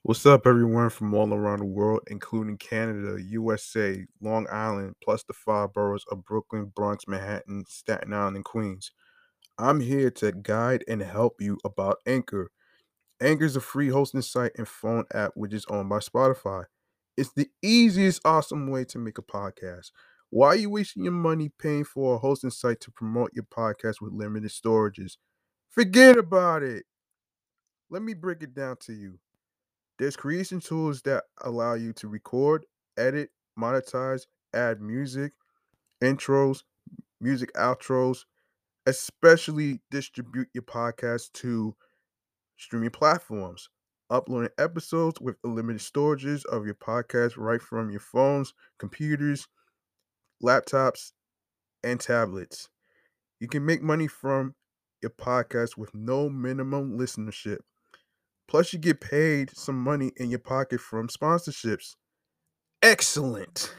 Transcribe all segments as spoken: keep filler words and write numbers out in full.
What's up, everyone from all around the world, including Canada, U S A, Long Island, plus the five boroughs of Brooklyn, Bronx, Manhattan, Staten Island, and Queens? I'm here to guide and help you about Anchor. Anchor is a free hosting site and phone app which is owned by Spotify. It's the easiest, awesome way to make a podcast. Why are you wasting your money paying for a hosting site to promote your podcast with limited storages? Forget about it. Let me break it down to you. There's creation tools that allow you to record, edit, monetize, add music, intros, music outros, especially distribute your podcast to streaming platforms. Uploading episodes with unlimited storages of your podcast right from your phones, computers, laptops, and tablets. You can make money from your podcast with no minimum listenership. Plus, you get paid some money in your pocket from sponsorships. Excellent.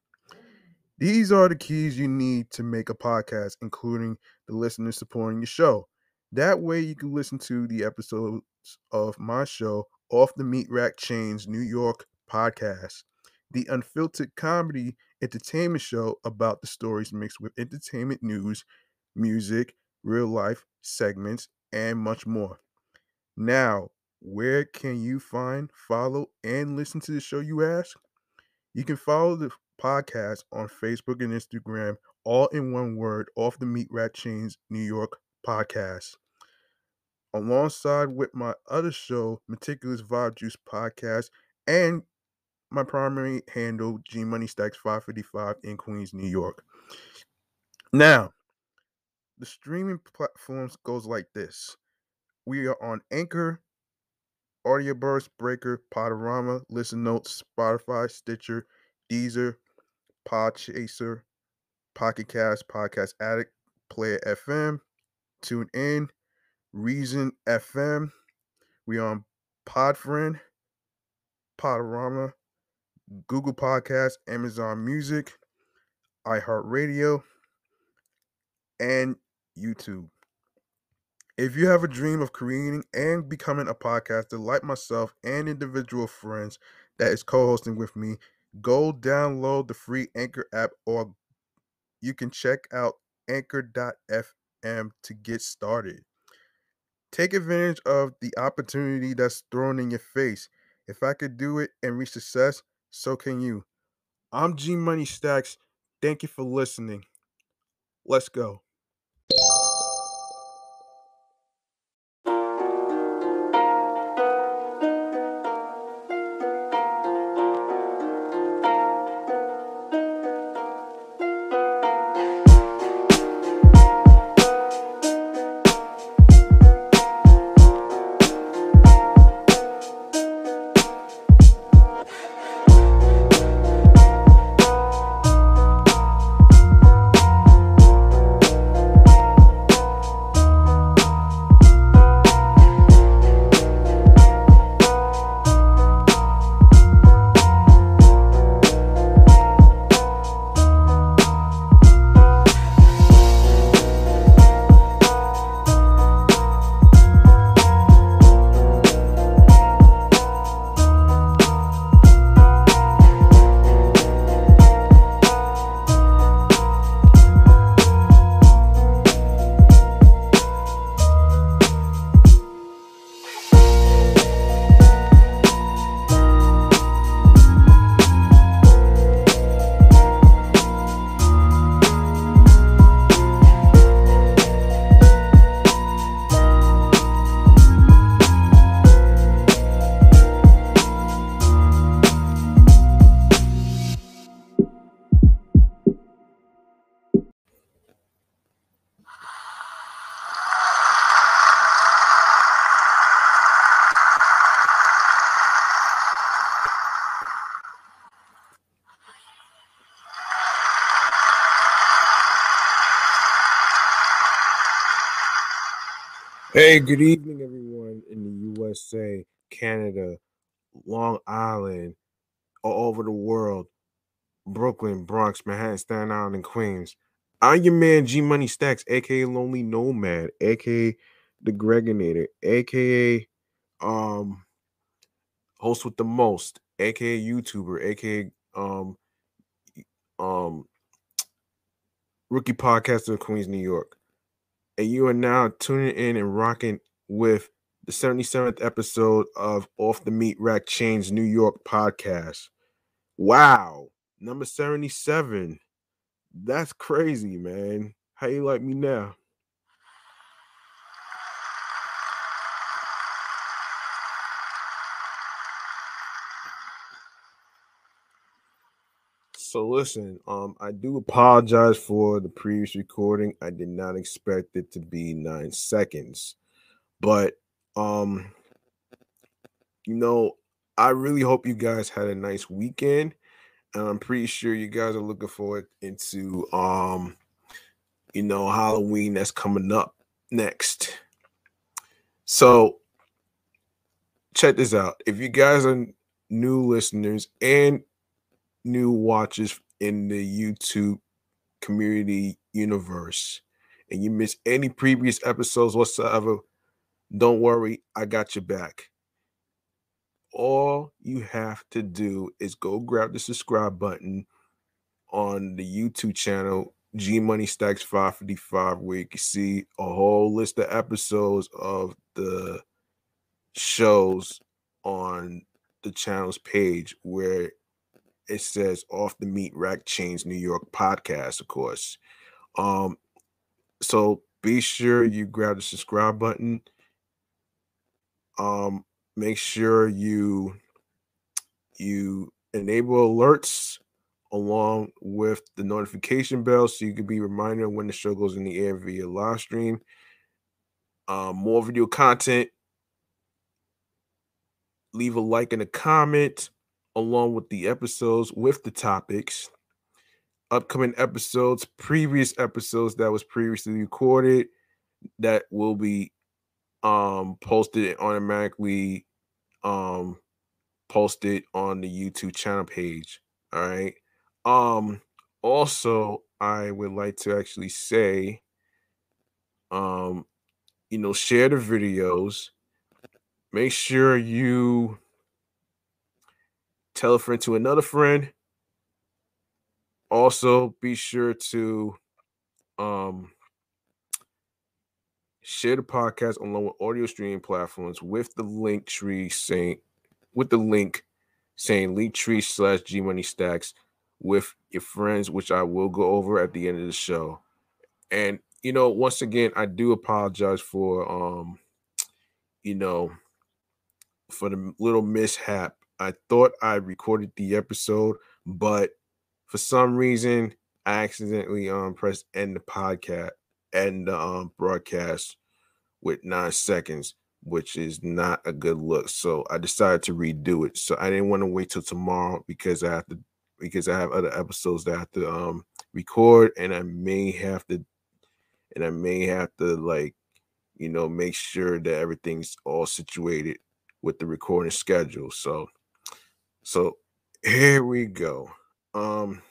These are the keys you need to make a podcast, including the listeners supporting your show. That way, you can listen to the episodes of my show, Off the Meat Rack Chains New York podcast, the unfiltered comedy entertainment show about the stories mixed with entertainment news, music, real life segments, and much more. Now, where can you find, follow, and listen to the show, you ask? You can follow the podcast on Facebook and Instagram, all in one word, Off the Meat Rat Chains New York podcast. Alongside with my other show, Meticulous Vibe Juice podcast, and my primary handle, G Money Stacks five fifty-five in Queens, New York. Now, the streaming platforms goes like this. We are on Anchor, Audioburst, Breaker, Podorama, Listen Notes, Spotify, Stitcher, Deezer, Podchaser, Pocket Cast, Podcast Addict, Player F M, Tune In, Reason F M. We on Podfriend, Podorama, Google Podcasts, Amazon Music, iHeartRadio, and YouTube. If you have a dream of creating and becoming a podcaster like myself and individual friends that is co-hosting with me, go download the free Anchor app, or you can check out anchor dot f m to get started. Take advantage of the opportunity that's thrown in your face. If I could do it and reach success, so can you. I'm G Money Stacks. Thank you for listening. Let's go. Hey, good evening, everyone in the U S A, Canada, Long Island, all over the world, Brooklyn, Bronx, Manhattan, Staten Island, and Queens. I'm your man, G Money Stacks, aka Lonely Nomad, aka The Gregonator, aka um host with the most, aka YouTuber, aka um um rookie podcaster of Queens, New York. And you are now tuning in and rocking with the seventy-seventh episode of Off the Meat Rack Chains New York podcast. Wow, number seventy-seven. That's crazy, man. How you like me now? So listen, um, I do apologize for the previous recording. I did not expect it to be nine seconds, but um, you know, I really hope you guys had a nice weekend, and I'm pretty sure you guys are looking forward into um, you know, Halloween that's coming up next. So check this out. If you guys are new listeners and new watchers in the YouTube community universe and you miss any previous episodes whatsoever, don't worry, I got your back. All you have to do is go grab the subscribe button on the YouTube channel G Money Stacks five fifty-five, where you can see a whole list of episodes of the shows on the channel's page where it says Off the Meat Rack Chains New York podcast, of course. Um, so be sure you grab the subscribe button. Um, make sure you you enable alerts along with the notification bell so you can be reminded when the show goes in the air via live stream. Um, more video content. Leave a like and a comment along with the episodes with the topics. Upcoming episodes, previous episodes that was previously recorded that will be um posted automatically um posted on the YouTube channel page. All right. Um also I would like to actually say um you know, share the videos. Make sure you tell a friend to another friend. Also be sure to um share the podcast along with audio streaming platforms with the link tree saying with the link saying Linktree slash G Money Stacks with your friends, which I will go over at the end of the show. And you know, once again, I do apologize for um, you know, for the little mishap. I thought I recorded the episode, but for some reason I accidentally um pressed end the podcast end the um broadcast with nine seconds, which is not a good look. So I decided to redo it. So I didn't want to wait till tomorrow because I have to because I have other episodes that I have to um record, and I may have to and I may have to like, you know, make sure that everything's all situated with the recording schedule. So so here we go. Um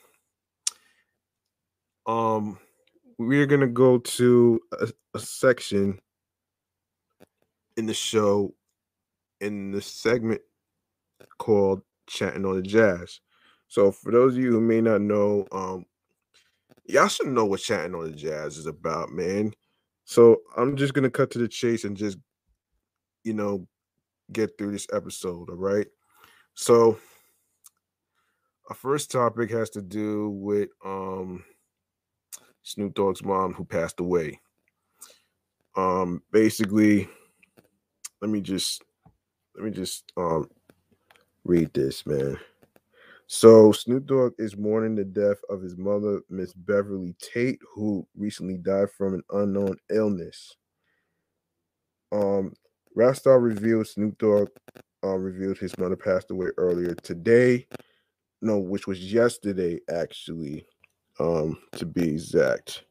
um we're gonna go to a, a section in the show in the segment called Chatting on the Jazz. So for those of you who may not know, um, y'all should know what Chatting on the Jazz is about, man. So I'm just gonna cut to the chase and just, you know, get through this episode, all right? So our first topic has to do with um Snoop Dogg's mom who passed away. Um basically, let me just let me just um read this, man. So Snoop Dogg is mourning the death of his mother, Miss Beverly Tate, who recently died from an unknown illness. Um, Rapstar revealed Snoop Dogg uh, revealed his mother passed away earlier today. No, which was yesterday, actually, um, to be exact.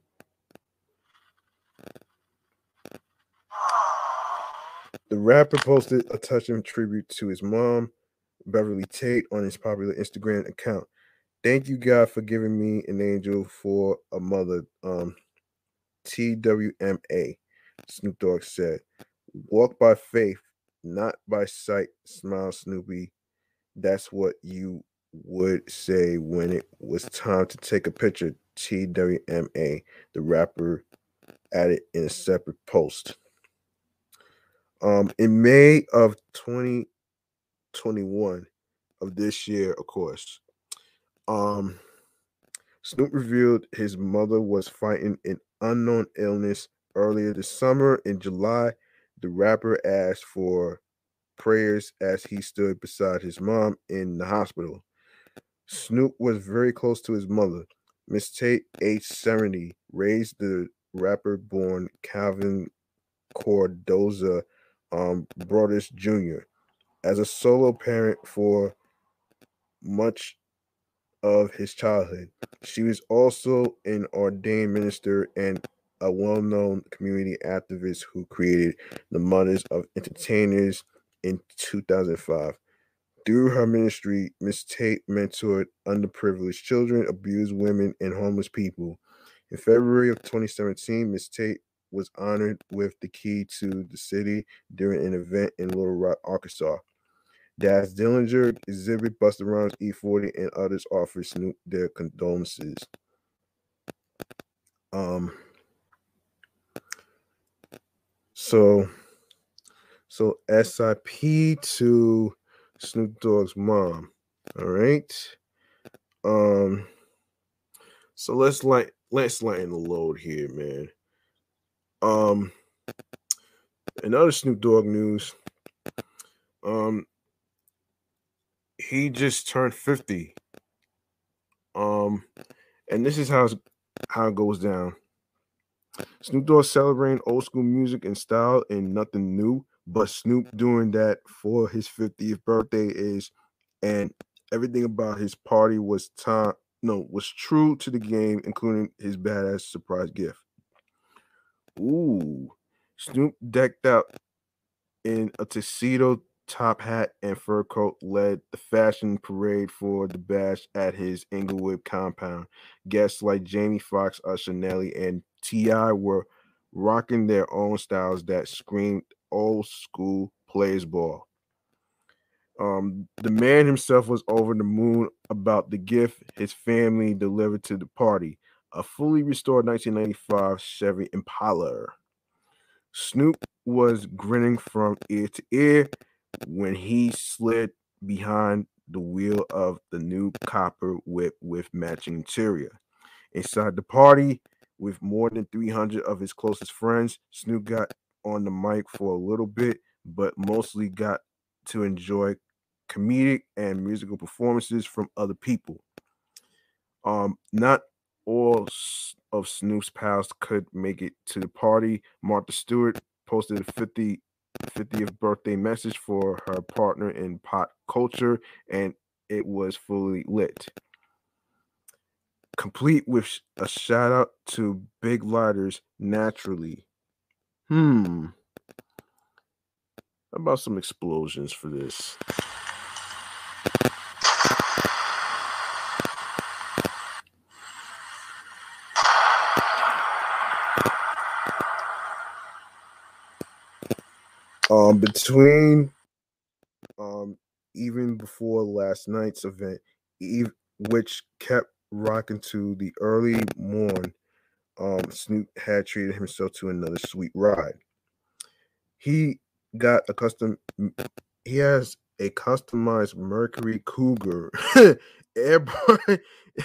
The rapper posted a touching tribute to his mom, Beverly Tate, on his popular Instagram account. Thank you, God, for giving me an angel for a mother. Um, T W M A, Snoop Dogg said. Walk by faith not by sight, smiled Snoopy. That's what you would say when it was time to take a picture. T W M A, the rapper, added in a separate post. Um, in May of twenty twenty-one of this year, of course, um, Snoop revealed his mother was fighting an unknown illness earlier this summer. In July, the rapper asked for prayers as he stood beside his mom in the hospital. Snoop was very close to his mother. Miss Tate, age seventy, raised the rapper born Calvin Cordoza um, Broadus Junior as a solo parent for much of his childhood. She was also an ordained minister and a well known community activist who created the Mothers of Entertainers in two thousand five. Through her ministry, Miss Tate mentored underprivileged children, abused women, and homeless people. In February of twenty seventeen, Miss Tate was honored with the key to the city during an event in Little Rock, Arkansas. Daz Dillinger, Exhibit, Busta Rhymes, E forty, and others offered Snoop their condolences. Um, so, so S I P to Snoop Dogg's mom. All right. Um, so let's light let's lighten the load here, man. Um, in other Snoop Dogg news, um, he just turned fifty. Um, and this is how how it goes down. Snoop Dogg celebrating old school music and style and nothing new, but Snoop doing that for his fiftieth birthday is, and everything about his party was time no was true to the game, including his badass surprise gift. Ooh, Snoop decked out in a tuxedo top hat and fur coat led the fashion parade for the bash at his Inglewood compound. Guests like Jamie Foxx, Usher, Nelly, and T I were rocking their own styles that screamed old school players ball. Um, the man himself was over the moon about the gift his family delivered to the party, a fully restored nineteen ninety-five Chevy Impala. Snoop was grinning from ear to ear when he slid behind the wheel of the new copper whip with matching interior. Inside the party, with more than three hundred of his closest friends, Snoop got on the mic for a little bit, but mostly got to enjoy comedic and musical performances from other people. Um, not all of Snoop's pals could make it to the party. Martha Stewart posted a fifty, fiftieth birthday message for her partner in pop culture, and it was fully lit. Complete with a shout out to Big Lighters naturally. Hmm. How about some explosions for this? Um, between um, even before last night's event, ev- which kept rocking to the early morn, um, Snoop had treated himself to another sweet ride. He got a custom. He has a customized Mercury Cougar airborne.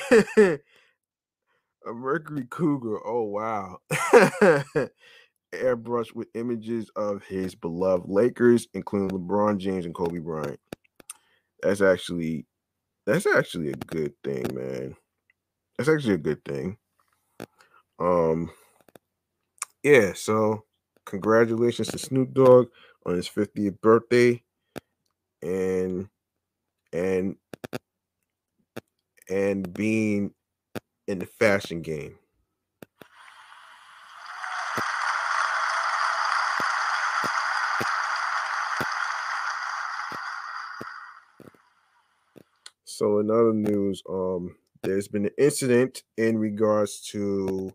A Mercury Cougar. Oh wow. Airbrush with images of his beloved Lakers, including LeBron James and Kobe Bryant. That's actually that's actually a good thing, man. That's actually a good thing. Um, yeah. So, congratulations to Snoop Dogg on his fiftieth birthday, and and and being in the fashion game. So in other news, um, there's been an incident in regards to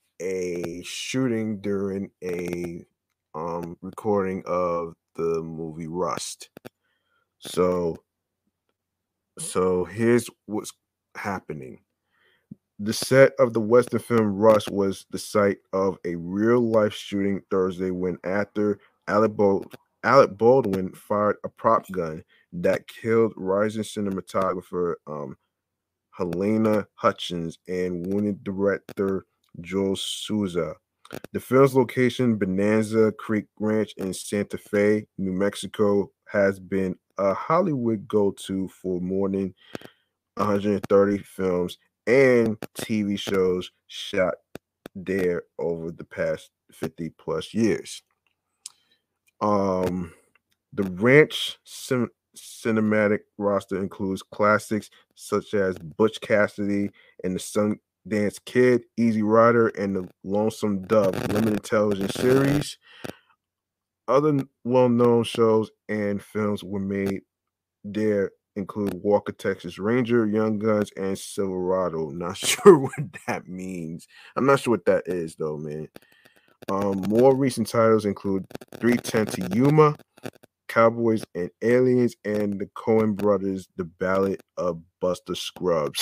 a shooting during a um recording of the movie Rust. So, so here's what's happening. The set of the Western film Rust was the site of a real-life shooting Thursday when actor Alec, Bald- Alec Baldwin fired a prop gun that killed rising cinematographer um, Helena Hutchins and wounded director Joel Souza. The film's location, Bonanza Creek Ranch in Santa Fe, New Mexico, has been a Hollywood go-to for more than one hundred thirty films and T V shows shot there over the past fifty plus years. Um, the ranch cin- cinematic roster includes classics such as Butch Cassidy and the Sundance Kid, Easy Rider, and the Lonesome Dove limited television series. Other well-known shows and films were made there include Walker, Texas Ranger, Young Guns, and Silverado. Not sure what that means. I'm not sure what that is though, man. Um, more recent titles include three ten to Yuma, Cowboys and Aliens, and the Coen Brothers, The Ballad of Buster Scruggs.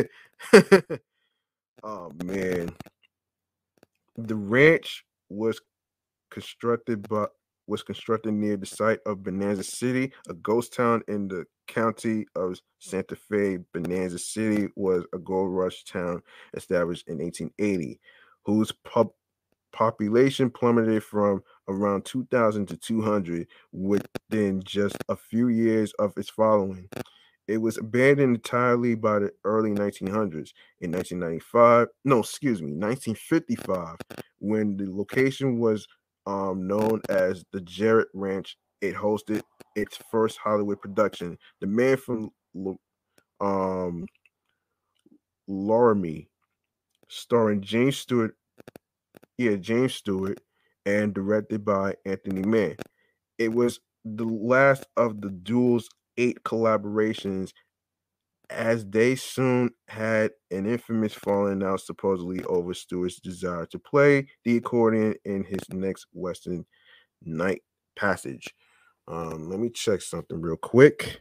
Oh man. The ranch was constructed by was constructed near the site of Bonanza City, a ghost town in the county of Santa Fe. Bonanza City was a gold rush town established in eighteen eighty, whose pub population plummeted from around two thousand to two hundred within just a few years of its following. It was abandoned entirely by the early nineteen hundreds. In nineteen ninety-five, no, excuse me, nineteen fifty-five, when the location was um, known as the Jarrett Ranch, it hosted its first Hollywood production. The Man from um, Laramie, starring James Stewart, yeah, James Stewart, and directed by Anthony Mann. It was the last of the duo's eight collaborations, as they soon had an infamous falling out supposedly over Stewart's desire to play the accordion in his next Western, Night Passage. Um, let me check something real quick.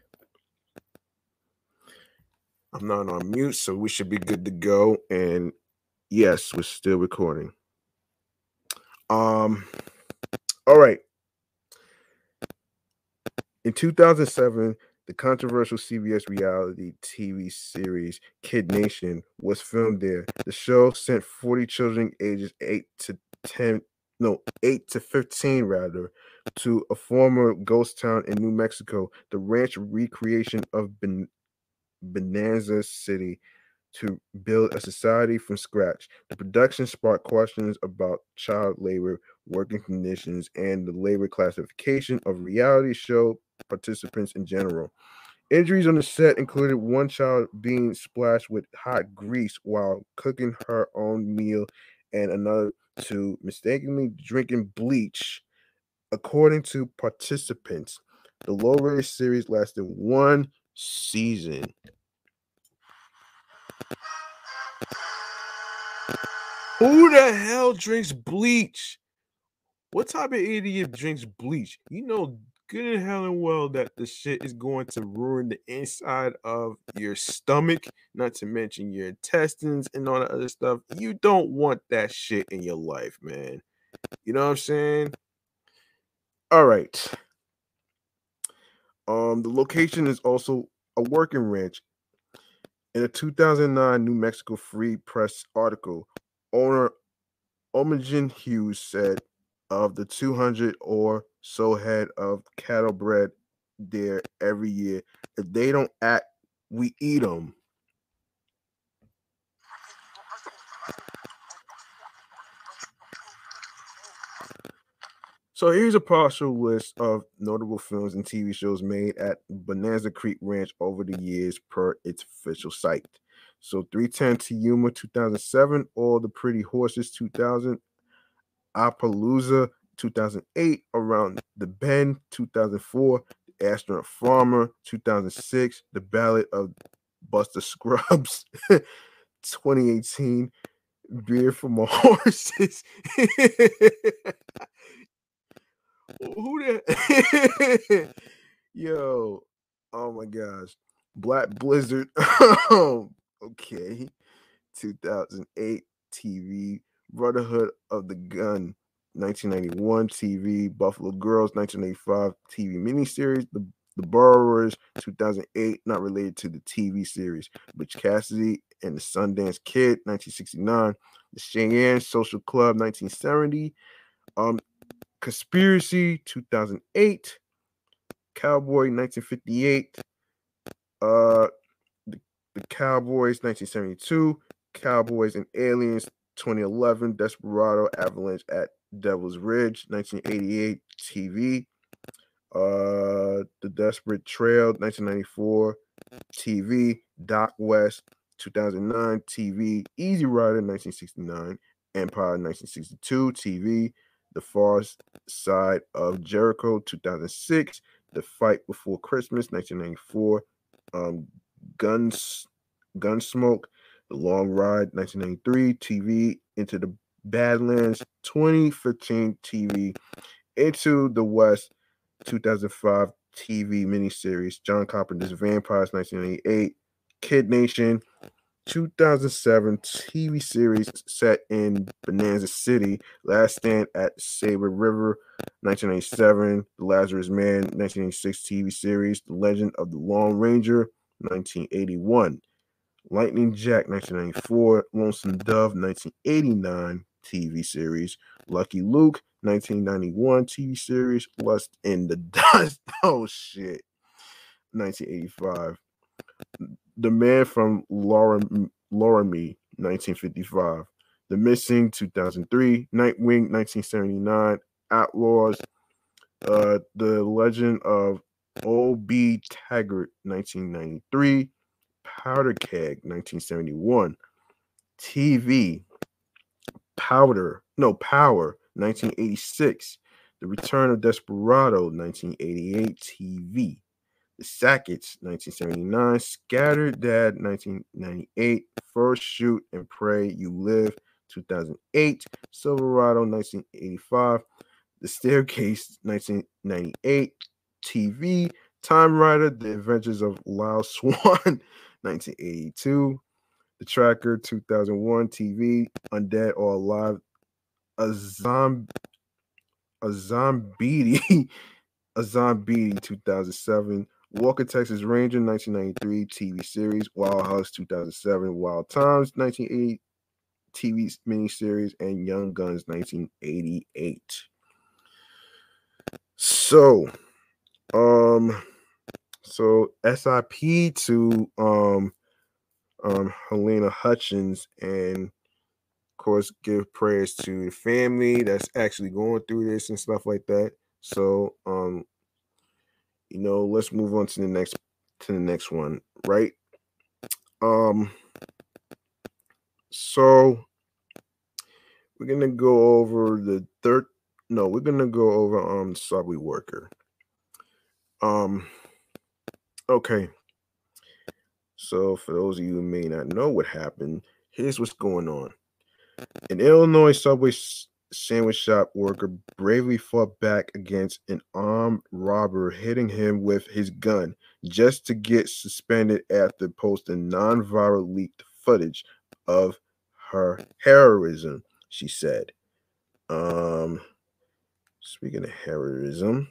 I'm not on mute, so we should be good to go. And yes, we're still recording. Um, all right. In two thousand seven, the controversial C B S reality T V series Kid Nation was filmed there. The show sent forty children ages eight to ten, no, eight to fifteen rather, to a former ghost town in New Mexico, the ranch recreation of ben- Bonanza City, to build a society from scratch. The production sparked questions about child labor, working conditions, and the labor classification of reality show participants in general. Injuries on the set included one child being splashed with hot grease while cooking her own meal, and another to mistakenly drinking bleach. According to participants, the low-rated series lasted one season. Who the hell drinks bleach? What type of idiot drinks bleach? You know good and hell and well that the shit is going to ruin the inside of your stomach, not to mention your intestines and all that other stuff. You don't want that shit in your life, man. You know what I'm saying? All right. Um, the location is also a working ranch. In a two thousand nine New Mexico Free Press article, owner Omegan Hughes said of the two hundred or so head of cattle bred there every year, if they don't act, we eat them. So here's a partial list of notable films and T V shows made at Bonanza Creek Ranch over the years per its official site. So three ten to Yuma two thousand seven, All the Pretty Horses two thousand, Appaloosa two thousand eight, Around the Bend two thousand four, The Astronaut Farmer two thousand six, The Ballad of Buster Scruggs twenty eighteen, Beer from a Horses. Who that? Yo, oh my gosh. Black Blizzard. Okay. two thousand eight T V. Brotherhood of the Gun. nineteen ninety-one T V. Buffalo Girls. nineteen eighty-five T V miniseries. The The Borrowers. two thousand eight. Not related to the T V series. Butch Cassidy and the Sundance Kid. nineteen sixty-nine. The Cheyenne Social Club. nineteen seventy. Um, Conspiracy. two thousand eight. Cowboy. nineteen fifty-eight. Uh, the, the Cowboys. nineteen seventy-two. Cowboys and Aliens. twenty eleven. Desperado Avalanche at Devil's Ridge. nineteen eighty-eight T V. Uh, The Desperate Trail. nineteen ninety-four T V. Doc West. two thousand nine T V. Easy Rider. nineteen sixty-nine. Empire. nineteen sixty-two T V. The Far Side of Jericho. two thousand six. The Fight Before Christmas. nineteen ninety-four. Um, Guns, Gunsmoke. The Long Ride. nineteen ninety-three T V. Into the Badlands. twenty fifteen T V. Into the West. two thousand five T V miniseries. John Carpenter's Vampires. nineteen ninety-eight. Kid Nation. two thousand seven T V series set in Bonanza City. Last Stand at Sabre River. nineteen ninety-seven. The Lazarus Man. nineteen eighty-six T V series. The Legend of the Lone Ranger. nineteen eighty-one. Lightning Jack. nineteen ninety-four. Lonesome Dove. nineteen eighty-nine T V series. Lucky Luke. nineteen ninety-one T V series. Lust in the Dust. Oh shit. nineteen eighty-five. The Man from Laura Laramie, nineteen fifty-five. The Missing, two thousand three. Nightwing, nineteen seventy-nine. Outlaws. Uh, The Legend of O B Taggart, nineteen ninety-three. Powder Keg, nineteen seventy-one. T V. Powder. No, Power, nineteen eighty-six. The Return of Desperado, nineteen eighty-eight T V. The Sackets, nineteen seventy-nine. Scattered Dad, nineteen ninety-eight. First Shoot and Pray You Live, two thousand eight. Silverado, nineteen eighty-five. The Staircase, nineteen ninety-eight. T V. Time Rider, The Adventures of Lyle Swan, nineteen eighty-two. The Tracker, two thousand one. T V. Undead or Alive. A Zombie. A Zombie. A Zombie, two thousand seven. Walker, Texas Ranger, nineteen ninety-three T V series. Wild House, two thousand seven. Wild Times, nineteen eighty T V miniseries. And Young Guns, nineteen eighty-eight. So, um, so S I P to um, um, Helena Hutchins, and of course, give prayers to the family that's actually going through this and stuff like that. So, um, you know, let's move on to the next to the next one, right? Um, so we're gonna go over the third. No, we're gonna go over um Subway Worker. Um, okay. So for those of you who may not know what happened, here's what's going on. An Illinois Subway sandwich shop worker bravely fought back against an armed robber hitting him with his gun just to get suspended after posting non-viral leaked footage of her heroism, she said. Um, speaking of heroism,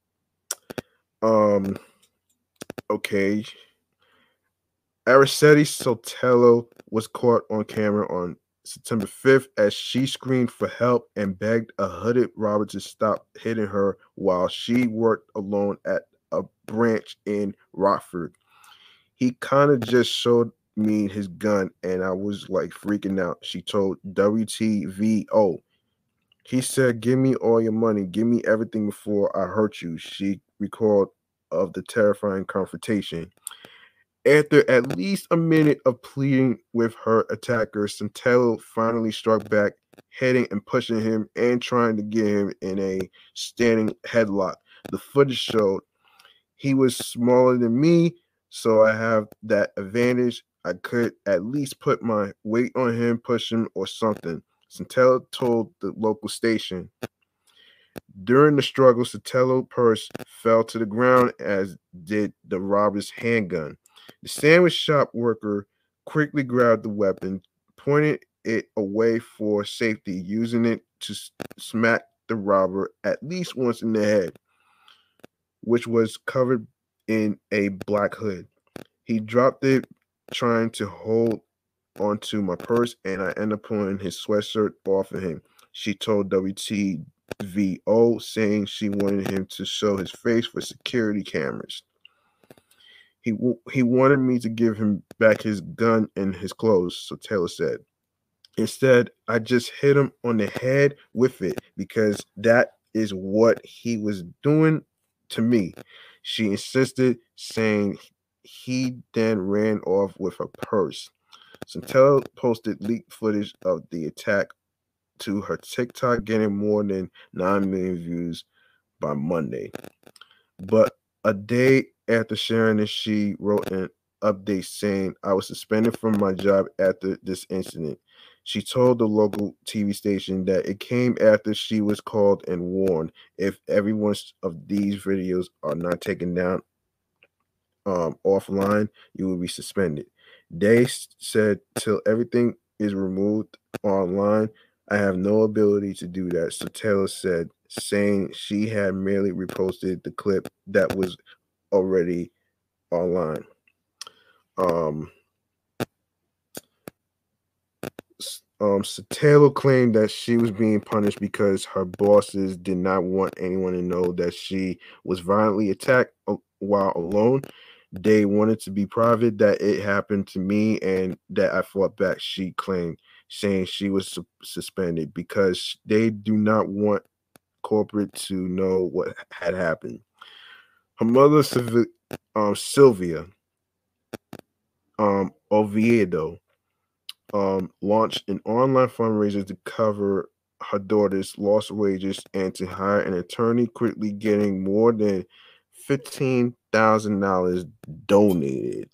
um, okay, Araceli Sotelo was caught on camera on September fifth as she screamed for help and begged a hooded robber to stop hitting her while she worked alone at a branch in Rockford. He kind of just showed me his gun and I was like freaking out, she told W T V O. He said, "Give me all your money. Give me everything before I hurt you," she recalled of the terrifying confrontation. After at least a minute of pleading with her attacker, Sotelo finally struck back, heading and pushing him and trying to get him in a standing headlock. The footage showed he was smaller than me, so I have that advantage. I could at least put my weight on him, push him, or something, Sotelo told the local station. During the struggle, Sotelo purse fell to the ground, as did the robber's handgun. The sandwich shop worker quickly grabbed the weapon, pointed it away for safety, using it to s- smack the robber at least once in the head, which was covered in a black hood. He dropped it, trying to hold onto my purse, and I ended up pulling his sweatshirt off of him. She told W T V O, saying she wanted him to show his face for security cameras. He w- he wanted me to give him back his gun and his clothes, so Taylor said. Instead, I just hit him on the head with it because that is what he was doing to me. She insisted, saying he then ran off with her purse. Santella posted leaked footage of the attack to her TikTok, getting more than nine million views by Monday. But a day after sharing it, she wrote an update saying, I was suspended from my job after this incident. She told the local T V station that it came after she was called and warned, if every one of these videos are not taken down um, offline, you will be suspended. They s- said, till everything is removed online, I have no ability to do that. So Taylor said, saying she had merely reposted the clip that was already online. Um, s- um, so Taylor claimed that she was being punished because her bosses did not want anyone to know that she was violently attacked uh, while alone. They wanted to be private that it happened to me and that I fought back, she claimed, saying she was su- suspended because they do not want corporate to know what had happened. Her mother, Sylvi- um, Sylvia um, Oviedo, um, launched an online fundraiser to cover her daughter's lost wages and to hire an attorney, quickly getting more than fifteen thousand dollars donated.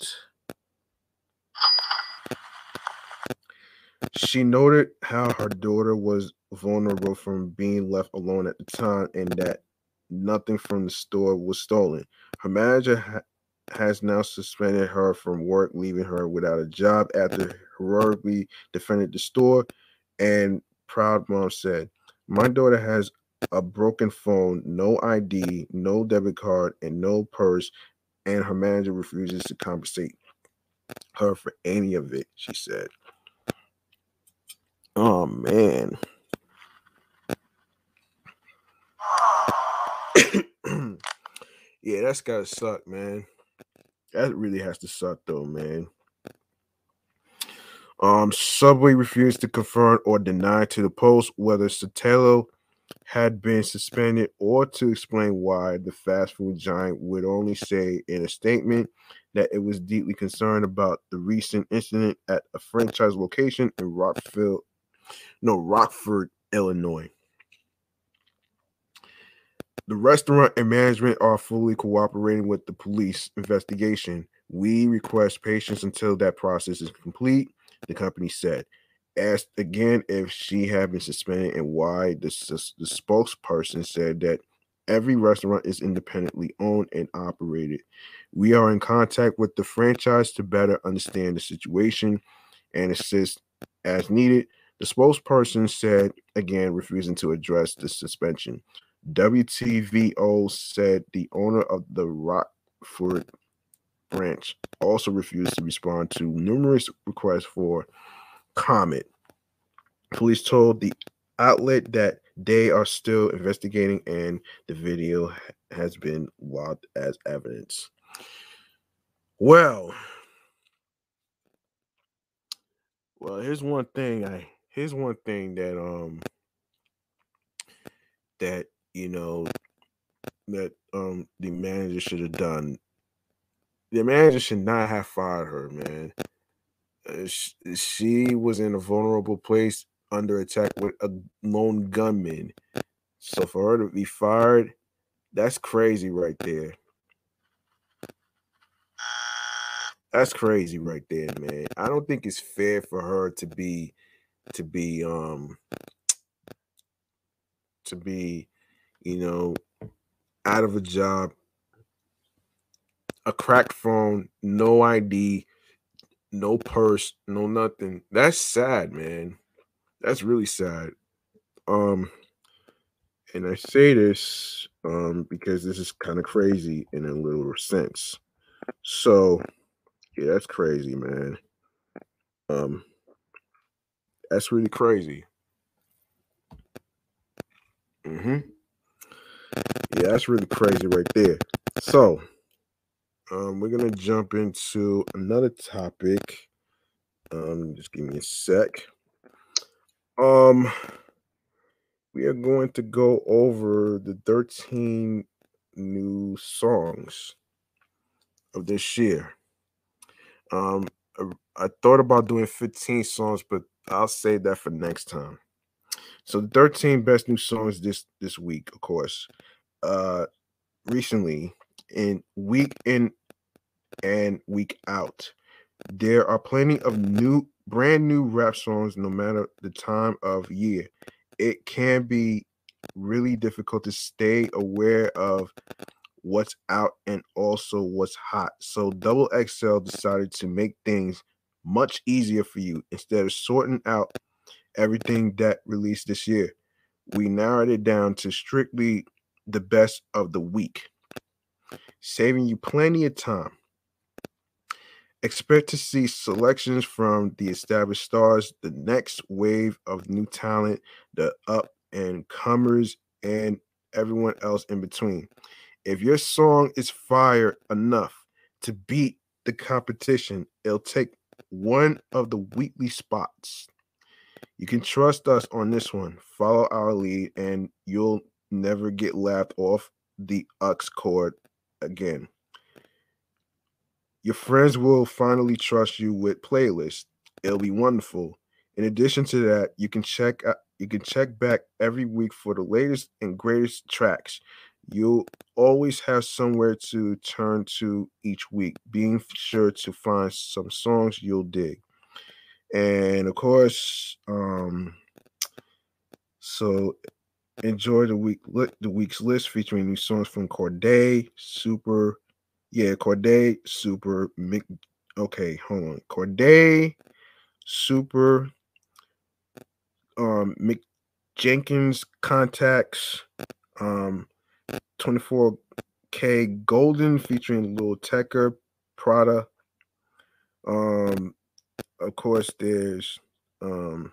She noted how her daughter was vulnerable from being left alone at the time and that nothing from the store was stolen. Her manager ha- has now suspended her from work, leaving her without a job after heroically defended the store. And Proud Mom said, my daughter has a broken phone, no I D, no debit card, and no purse, and her manager refuses to compensate her for any of it, she said. Oh man. Yeah, that's gotta suck, man. That really has to suck though, man. Um, Subway refused to confirm or deny to the Post whether Sotelo had been suspended or to explain why. The fast food giant would only say in a statement that it was deeply concerned about the recent incident at a franchise location in Rockville, no, Rockford, Illinois. The restaurant and management are fully cooperating with the police investigation. We request patience until that process is complete, the company said. Asked again if she had been suspended and why, the, the spokesperson said that every restaurant is independently owned and operated. We are in contact with the franchise to better understand the situation and assist as needed. The spokesperson said, again, refusing to address the suspension. W T V O said the owner of the Rockford branch also refused to respond to numerous requests for comment. Police told the outlet that they are still investigating and the video has been logged as evidence. Well, well, here's one thing I here's one thing that um that you know that um the manager should have done. The manager should not have fired her, man. Uh, sh- she was in a vulnerable place under attack with a lone gunman. So for her to be fired, that's crazy right there. That's crazy right there, man. I don't think it's fair for her to be to be um to be you know, out of a job, a cracked phone, no I D, no purse, no nothing. That's sad, man. That's really sad. Um, and I say this um because this is kind of crazy in a little sense. So yeah, that's crazy, man. Um, that's really crazy. hmm Yeah, that's really crazy right there. So, um, we're gonna jump into another topic. Um, just give me a sec. Um, we are going to go over the thirteen new songs of this year. Um, I, I thought about doing fifteen songs, but I'll save that for next time. So the thirteen best new songs this this week, of course. Uh, recently, in week in and week out, there are plenty of new, brand new rap songs, no matter the time of year. It can be really difficult to stay aware of what's out and also what's hot. So Double X L decided to make things much easier for you. Instead of sorting out everything that released this year, we narrowed it down to strictly the best of the week, saving you plenty of time. Expect to see selections from the established stars, the next wave of new talent, the up and comers, and everyone else in between. If your song is fire enough to beat the competition, it'll take one of the weekly spots. You can trust us on this one. Follow our lead, and you'll never get laughed off the aux cord again. Your friends will finally trust you with playlists. It'll be wonderful. In addition to that, you can check out, you can check back every week for the latest and greatest tracks. You'll always have somewhere to turn to each week, being sure to find some songs you'll dig. And of course, um, so enjoy the week the week's list featuring new songs from Corday, Super, yeah, Corday, Super, Mick. Okay, hold on, Corday, Super, um, Mick Jenkins, Contacts, um, twenty-four K Golden featuring Lil Tecca, Prada. Um, of course, there's um,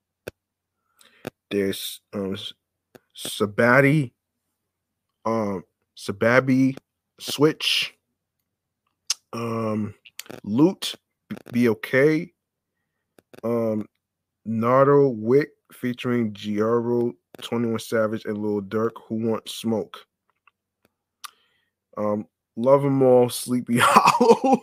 there's um, Sabati, um, Sababi, Switch, um, Loot, Be Okay, um, Nardo Wick featuring Giaro, twenty-one Savage, and Lil Durk, Who Want Smoke. Um, Love 'Em All, Sleepy Hollow.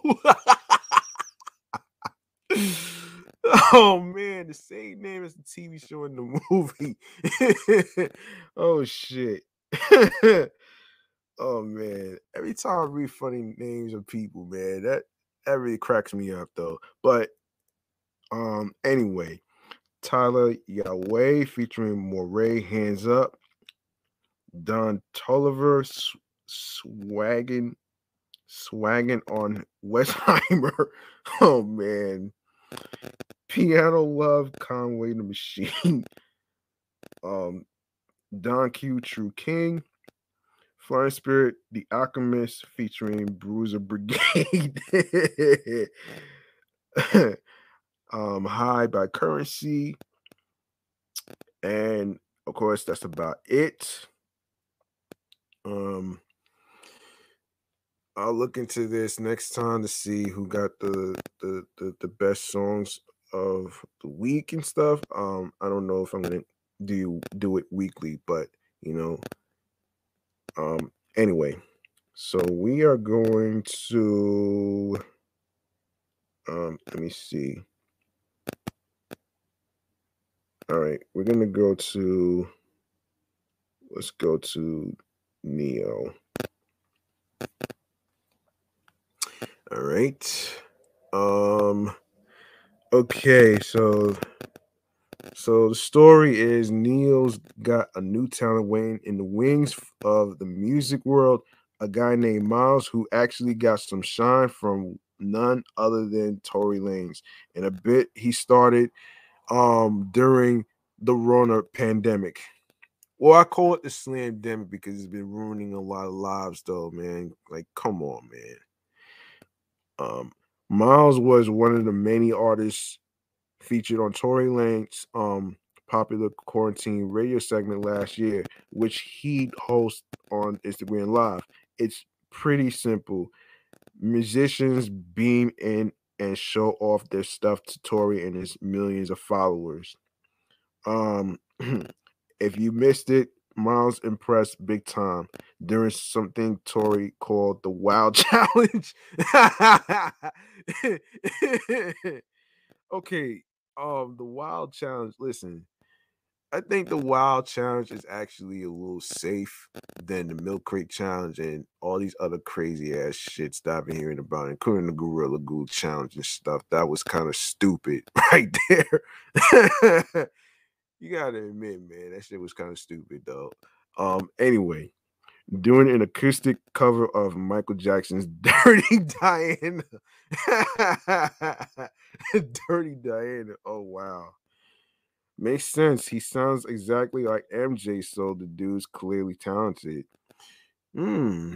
Oh man, the same name as the T V show in the movie. Oh shit. Oh man, every time I read funny names of people, man, that that really cracks me up though. But um, anyway, Tyler Yahweh featuring Moray, Hands Up, Don Tolliver, sw- swagging, swagging on Westheimer. Oh man, Piano Love, Conway the Machine, um, Don Q, True King. Flying Spirit, The Alchemist featuring Bruiser Brigade. um, High by Currency. And of course, that's about it. Um, I'll look into this next time to see who got the the the, the best songs of the week and stuff. Um, I don't know if I'm gonna do do it weekly, but you know, um, anyway. So we are going to um let me see. All right, we're gonna go to let's go to Neo. All right. Um okay, so So the story is Neil's got a new talent waiting in the wings of the music world. A guy named Miles who actually got some shine from none other than Tory Lanez. In a bit he started um during the Rona pandemic. Well, I call it the slam demic because it's been ruining a lot of lives, though, man. Like, come on, man. Um, Miles was one of the many artists featured on Tory Lanez's um popular quarantine radio segment last year, which he hosts on Instagram Live. It's pretty simple. Musicians beam in and show off their stuff to Tory and his millions of followers. Um, if you missed it, Miles impressed big time during something Tory called the Wild Challenge. Okay, um, the Wild Challenge. Listen, I think the Wild Challenge is actually a little safe than the Milk Crate Challenge and all these other crazy ass shits that I've been hearing about, including the Gorilla Glue Challenge and stuff. That was kind of stupid right there. You gotta admit, man, that shit was kind of stupid though. Um, anyway, doing an acoustic cover of Michael Jackson's Dirty Diana. Dirty Diana. Oh wow. Makes sense. He sounds exactly like M J, so the dude's clearly talented. Hmm.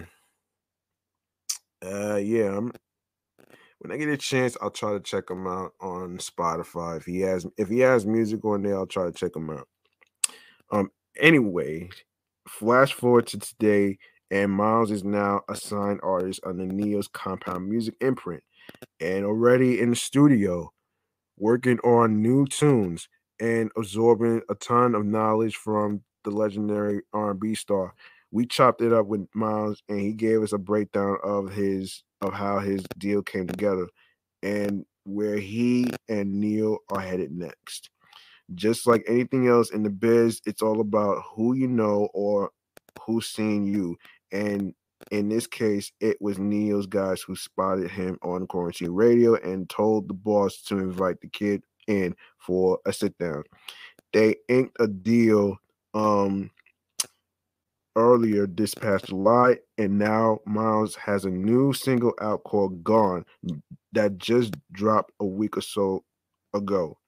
Uh yeah, I'm when I get a chance, I'll try to check him out on Spotify. If he has if he has music on there, I'll try to check him out. Um, anyway, flash forward to today, and Miles is now a signed artist under Neo's Compound Music imprint, and already in the studio, working on new tunes and absorbing a ton of knowledge from the legendary R and B star. We chopped it up with Miles, and he gave us a breakdown of his of how his deal came together and where he and Neo are headed next. Just like anything else in the biz, it's all about who you know or who's seeing you. And in this case, it was Neo's guys who spotted him on quarantine radio and told the boss to invite the kid in for a sit down. They inked a deal um earlier this past July, and now Miles has a new single out called Gone that just dropped a week or so ago.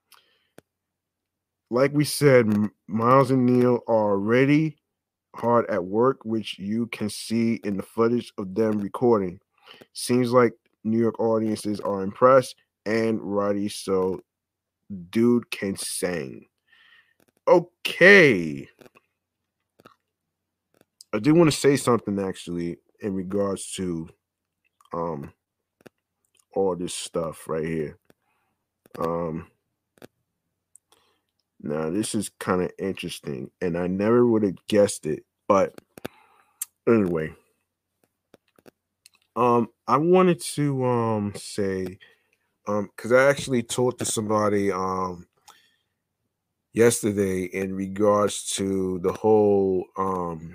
Like we said, M- Miles and Neil are already hard at work, which you can see in the footage of them recording. Seems like New York audiences are impressed and ready, so dude can sing. Okay. I do want to say something actually in regards to um all this stuff right here. Um now this is kind of interesting and I never would have guessed it, but anyway, um I wanted to um say um because I actually talked to somebody um yesterday in regards to the whole um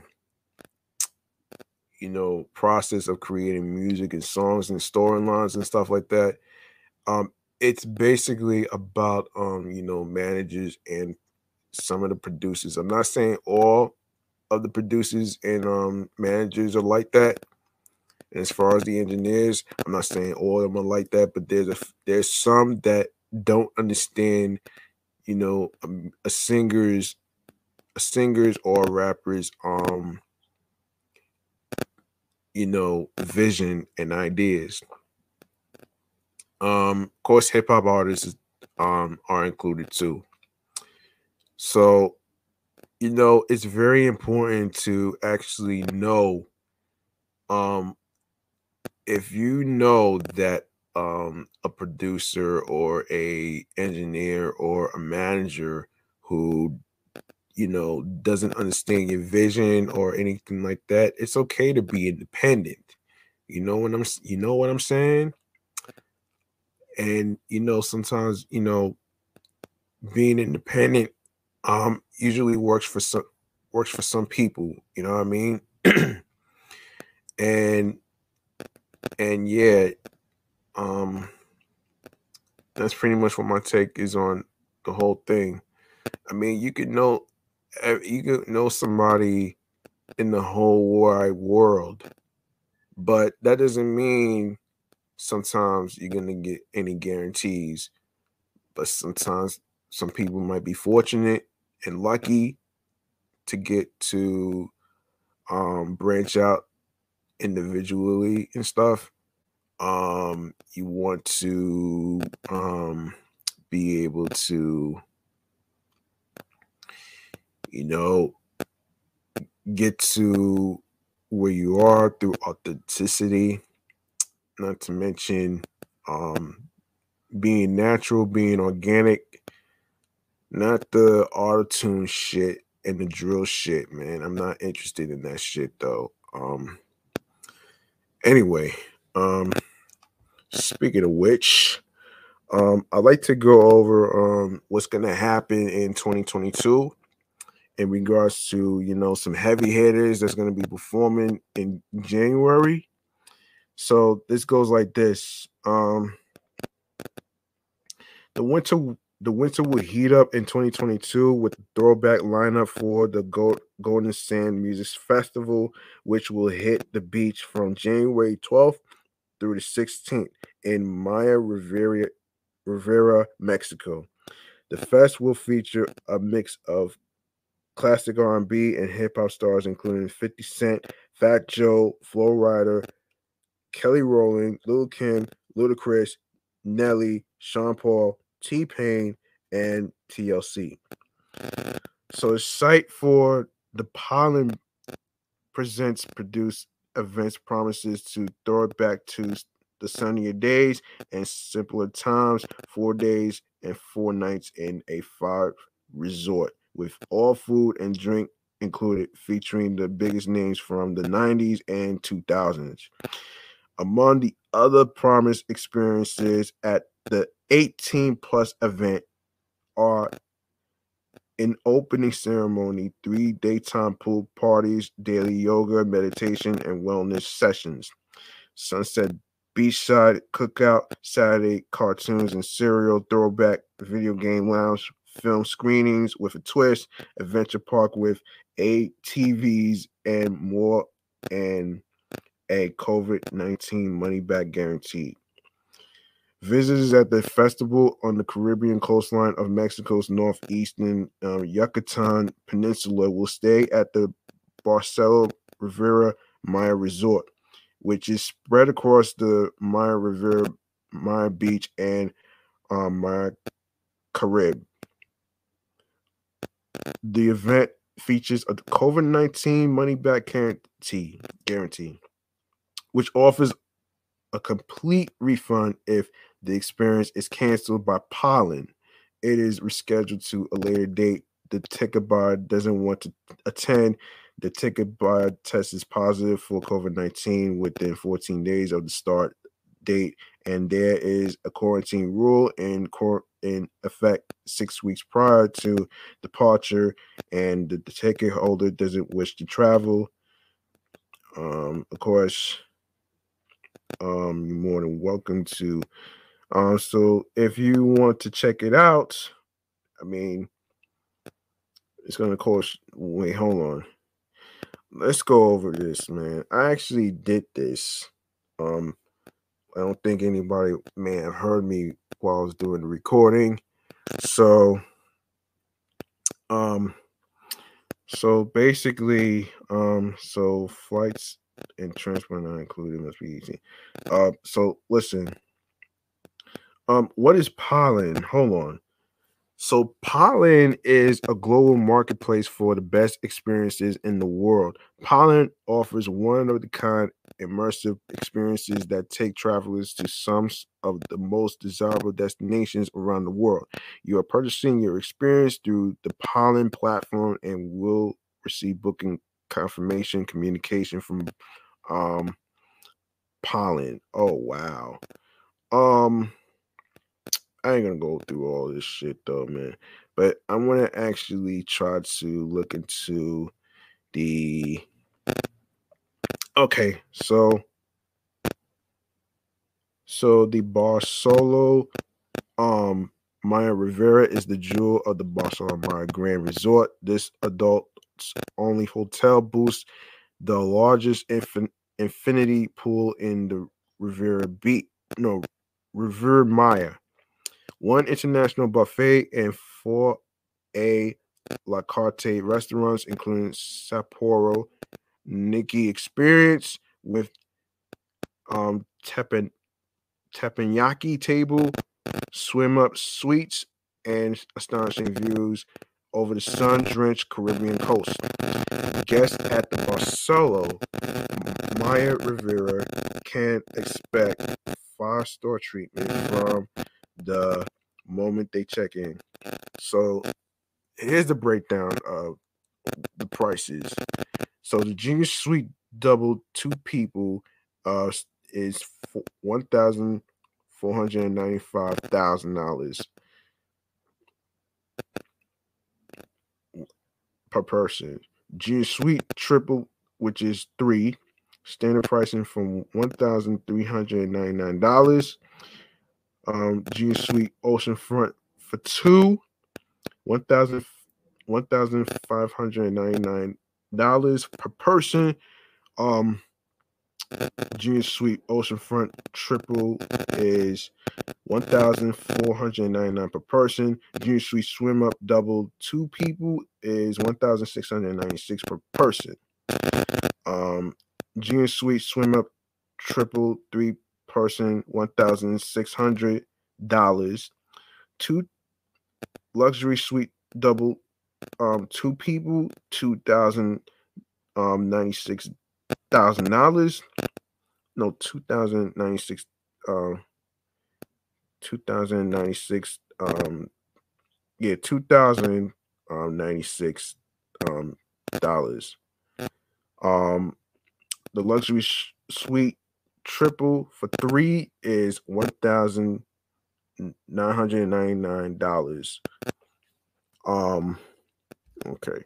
you know process of creating music and songs and storylines and stuff like that. um it's basically about um you know managers and some of the producers. I'm not saying all of the producers and um managers are like that. And as far as the engineers, I'm not saying all of them are like that, but there's a there's some that don't understand, you know, a, a singer's a singer's or a rapper's um, you know, vision and ideas. Um, of course, hip hop artists um are included too. So, you know, it's very important to actually know um if you know that um a producer or a engineer or a manager who you know doesn't understand your vision or anything like that, it's okay to be independent. You know what i'm s- you know what I'm saying. And you know sometimes you know being independent um usually works for some works for some people, you know what I mean. and and yeah, um that's pretty much what my take is on the whole thing. I mean, you could know you could know somebody in the whole wide world, but that doesn't mean sometimes you're gonna get any guarantees. But sometimes some people might be fortunate and lucky to get to um, branch out individually and stuff. Um, you want to um, be able to, you know, get to where you are through authenticity, not to mention um, being natural, being organic, not the auto-tune shit and the drill shit, man. I'm not interested in that shit though. Um anyway, um speaking of which, um I'd like to go over um what's gonna happen in twenty twenty-two in regards to, you know, some heavy hitters that's gonna be performing in January. So this goes like this. Um the winter the winter will heat up in twenty twenty-two with the throwback lineup for the Gold, Golden Sand Music Festival, which will hit the beach from January twelfth through the sixteenth in Maya Rivera, Rivera, Mexico. The fest will feature a mix of classic R and B and hip hop stars, including fifty Cent, Fat Joe, Flo Rida, Kelly Rowland, Lil Kim, Ludacris, Nelly, Sean Paul, T Pain, and T L C. So the site for the Pollen Presents Produce events promises to throw it back to the sunnier days and simpler times, four days and four nights in a five resort with all food and drink included, featuring the biggest names from the nineties and two thousands. Among the other promised experiences at the eighteen plus event are an opening ceremony, three daytime pool parties, daily yoga, meditation, and wellness sessions, sunset beachside cookout, Saturday cartoons and cereal, throwback video game lounge, film screenings with a twist, adventure park with A T Vs and more, and a COVID nineteen money back guarantee. Visitors at the festival on the Caribbean coastline of Mexico's northeastern um, Yucatan Peninsula will stay at the Barcelo Rivera Maya Resort, which is spread across the Maya Rivera, Maya Beach, and um, Maya Carib. The event features a COVID nineteen money back guarantee, guarantee, which offers a complete refund if the experience is canceled by Pollen. It is rescheduled to a later date. The ticket buyer doesn't want to attend. The ticket buyer tests positive for COVID nineteen within fourteen days of the start date, and there is a quarantine rule in court in effect six weeks prior to departure, and the, the ticket holder doesn't wish to travel. Um, of course, um, you're more than welcome to. Um, so if you want to check it out, I mean, it's gonna cost. Wait, hold on. Let's go over this, man. I actually did this. Um, I don't think anybody may have heard me while I was doing the recording. So, um, so basically, um, so flights and transport not included must be easy. Uh, so listen. Um, what is Pollen? Hold on. So Pollen is a global marketplace for the best experiences in the world. Pollen offers one of the kind immersive experiences that take travelers to some of the most desirable destinations around the world. You are purchasing your experience through the Pollen platform and will receive booking confirmation communication from um Pollen. Oh wow. Um I ain't gonna go through all this shit though, man. But I want to actually try to look into the. Okay, so so the Barcelo um Maya Rivera is the jewel of the Barcelona Maya Grand Resort. This adults-only hotel boasts the largest infin- infinity pool in the Rivera Beach, no, Rivera Maya. One international buffet and four A la carte restaurants, including Sapporo Nikki Experience with um teppen, teppanyaki table, swim up suites, and astonishing views over the sun-drenched Caribbean coast. Guests at the Barcelo Maya Rivera can expect five-star treatment from the moment they check in. So here's the breakdown of the prices. So the Junior Suite double two people uh is one thousand four hundred ninety-five thousand dollars per person. Junior Suite triple, which is three, standard pricing from one thousand three hundred ninety-nine dollars. Um, Junior Suite Oceanfront for two, one thousand one thousand five hundred ninety-nine dollars per person. Um, Junior Suite Oceanfront triple is one thousand four hundred ninety-nine per person. Junior Suite Swim Up double two people is one thousand six hundred ninety-six per person. Um, Junior Suite Swim Up triple three person one thousand six hundred dollars. Two Luxury Suite double um two people two thousand um ninety-six thousand dollars. No, two thousand ninety-six um two thousand ninety-six um yeah two thousand ninety-six um dollars. Um the luxury sh- suite triple for three is one thousand nine hundred ninety-nine dollars. Um okay.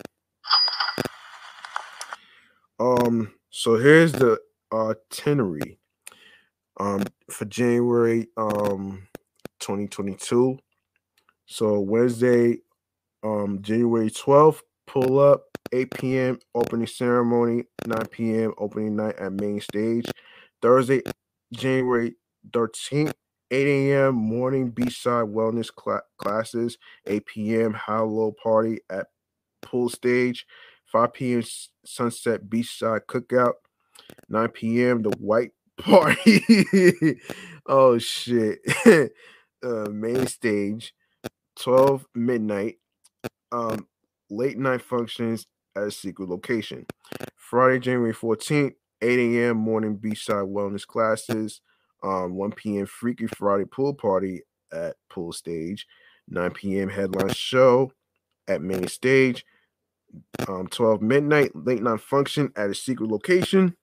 Um so here's the itinerary um for January um twenty twenty-two. So Wednesday, um, January twelfth, pull up, eight p.m. opening ceremony, nine p.m. opening night at main stage. Thursday, January thirteenth, eight a.m. morning beachside wellness cl- classes, eight p.m. High-low party at pool stage, five p.m. sunset beachside cookout, nine p.m. the white party. Oh shit. uh, main stage, twelve midnight, um, late night functions at a secret location. Friday, January fourteenth, eight a.m. morning beachside wellness classes, um, one p.m. Freaky Friday pool party at pool stage, nine p.m. headline show at main stage, um, twelve midnight late night function at a secret location.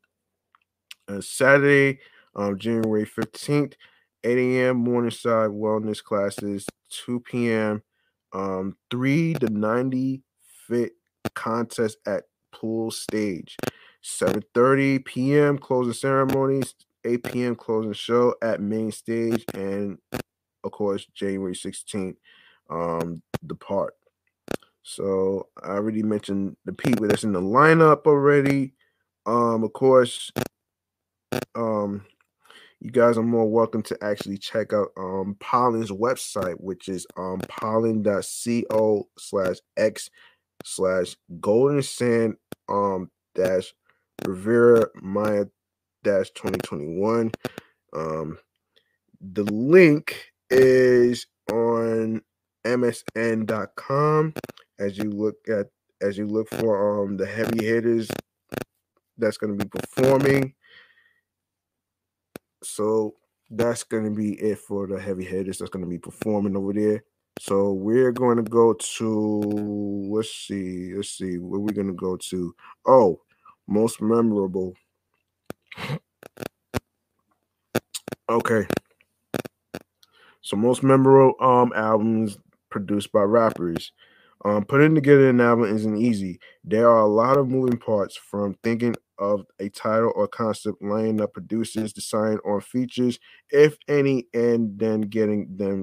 Uh, Saturday, um, January fifteenth, eight a.m. Morningside wellness classes, two p.m. Um, three to ninety fit contest at pool stage, seven thirty p.m. closing ceremonies, eight p.m. closing show at main stage, and of course, January sixteenth, um, the part. So I already mentioned the people that's in the lineup already. Um, of course, um, you guys are more welcome to actually check out um Pollen's website, which is um pollen.co slash x slash golden sand um dash Rivera Maya dash twenty twenty-one. Um the link is on M S N dot com as you look at as you look for um the heavy hitters that's going to be performing. So that's going to be it for the heavy hitters that's going to be performing over there. So we're going to go to, let's see, let's see, where we're going to go to. Oh, most memorable. Okay. So most memorable um albums produced by rappers. Um, putting together an album isn't easy. There are a lot of moving parts, from thinking of a title or concept, lining up producers, deciding on features, if any, and then getting them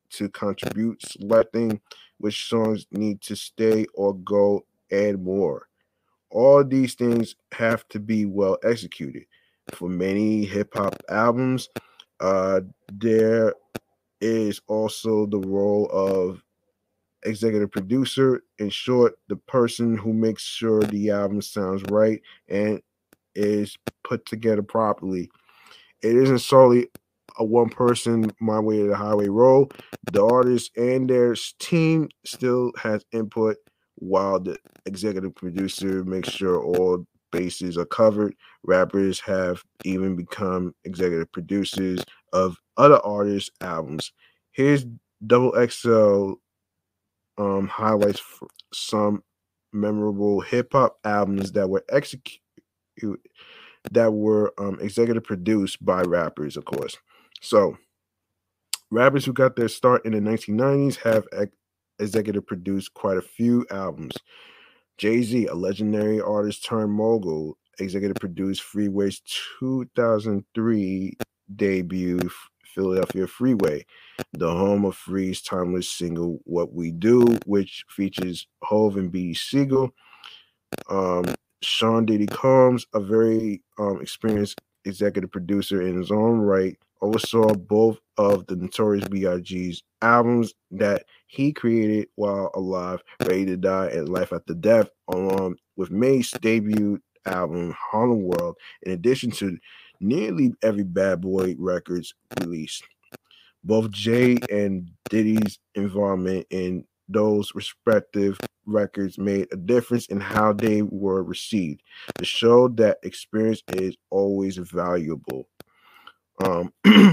to contribute, selecting which songs need to stay or go, and more. All these things have to be well executed. For many hip hop albums, uh, there is also the role of executive producer. In short, the person who makes sure the album sounds right and is put together properly. It isn't solely a one person my way to the highway role. The artist and their team still has input while the executive producer makes sure all bases are covered. Rappers have even become executive producers of other artists' albums. Here's Double X L um, highlights for some memorable hip hop albums that were executed that were um, executive produced by rappers, of course. So, rappers who got their start in the nineteen nineties have ex- executive produced quite a few albums. Jay-Z, a legendary artist turned mogul, executive produced Freeway's two thousand three debut, Philadelphia Freeway, the home of Free's timeless single What We Do, which features Hove and B. Siegel. Um, Sean Diddy Combs, a very um, experienced executive producer in his own right, oversaw both of the Notorious B I G's albums that he created while alive, Ready to Die and Life After Death, along with Mace's debut album, Harlem World, in addition to nearly every Bad Boy Records release. Both Jay and Diddy's involvement in those respective records made a difference in how they were received. To show that experience is always valuable. Um,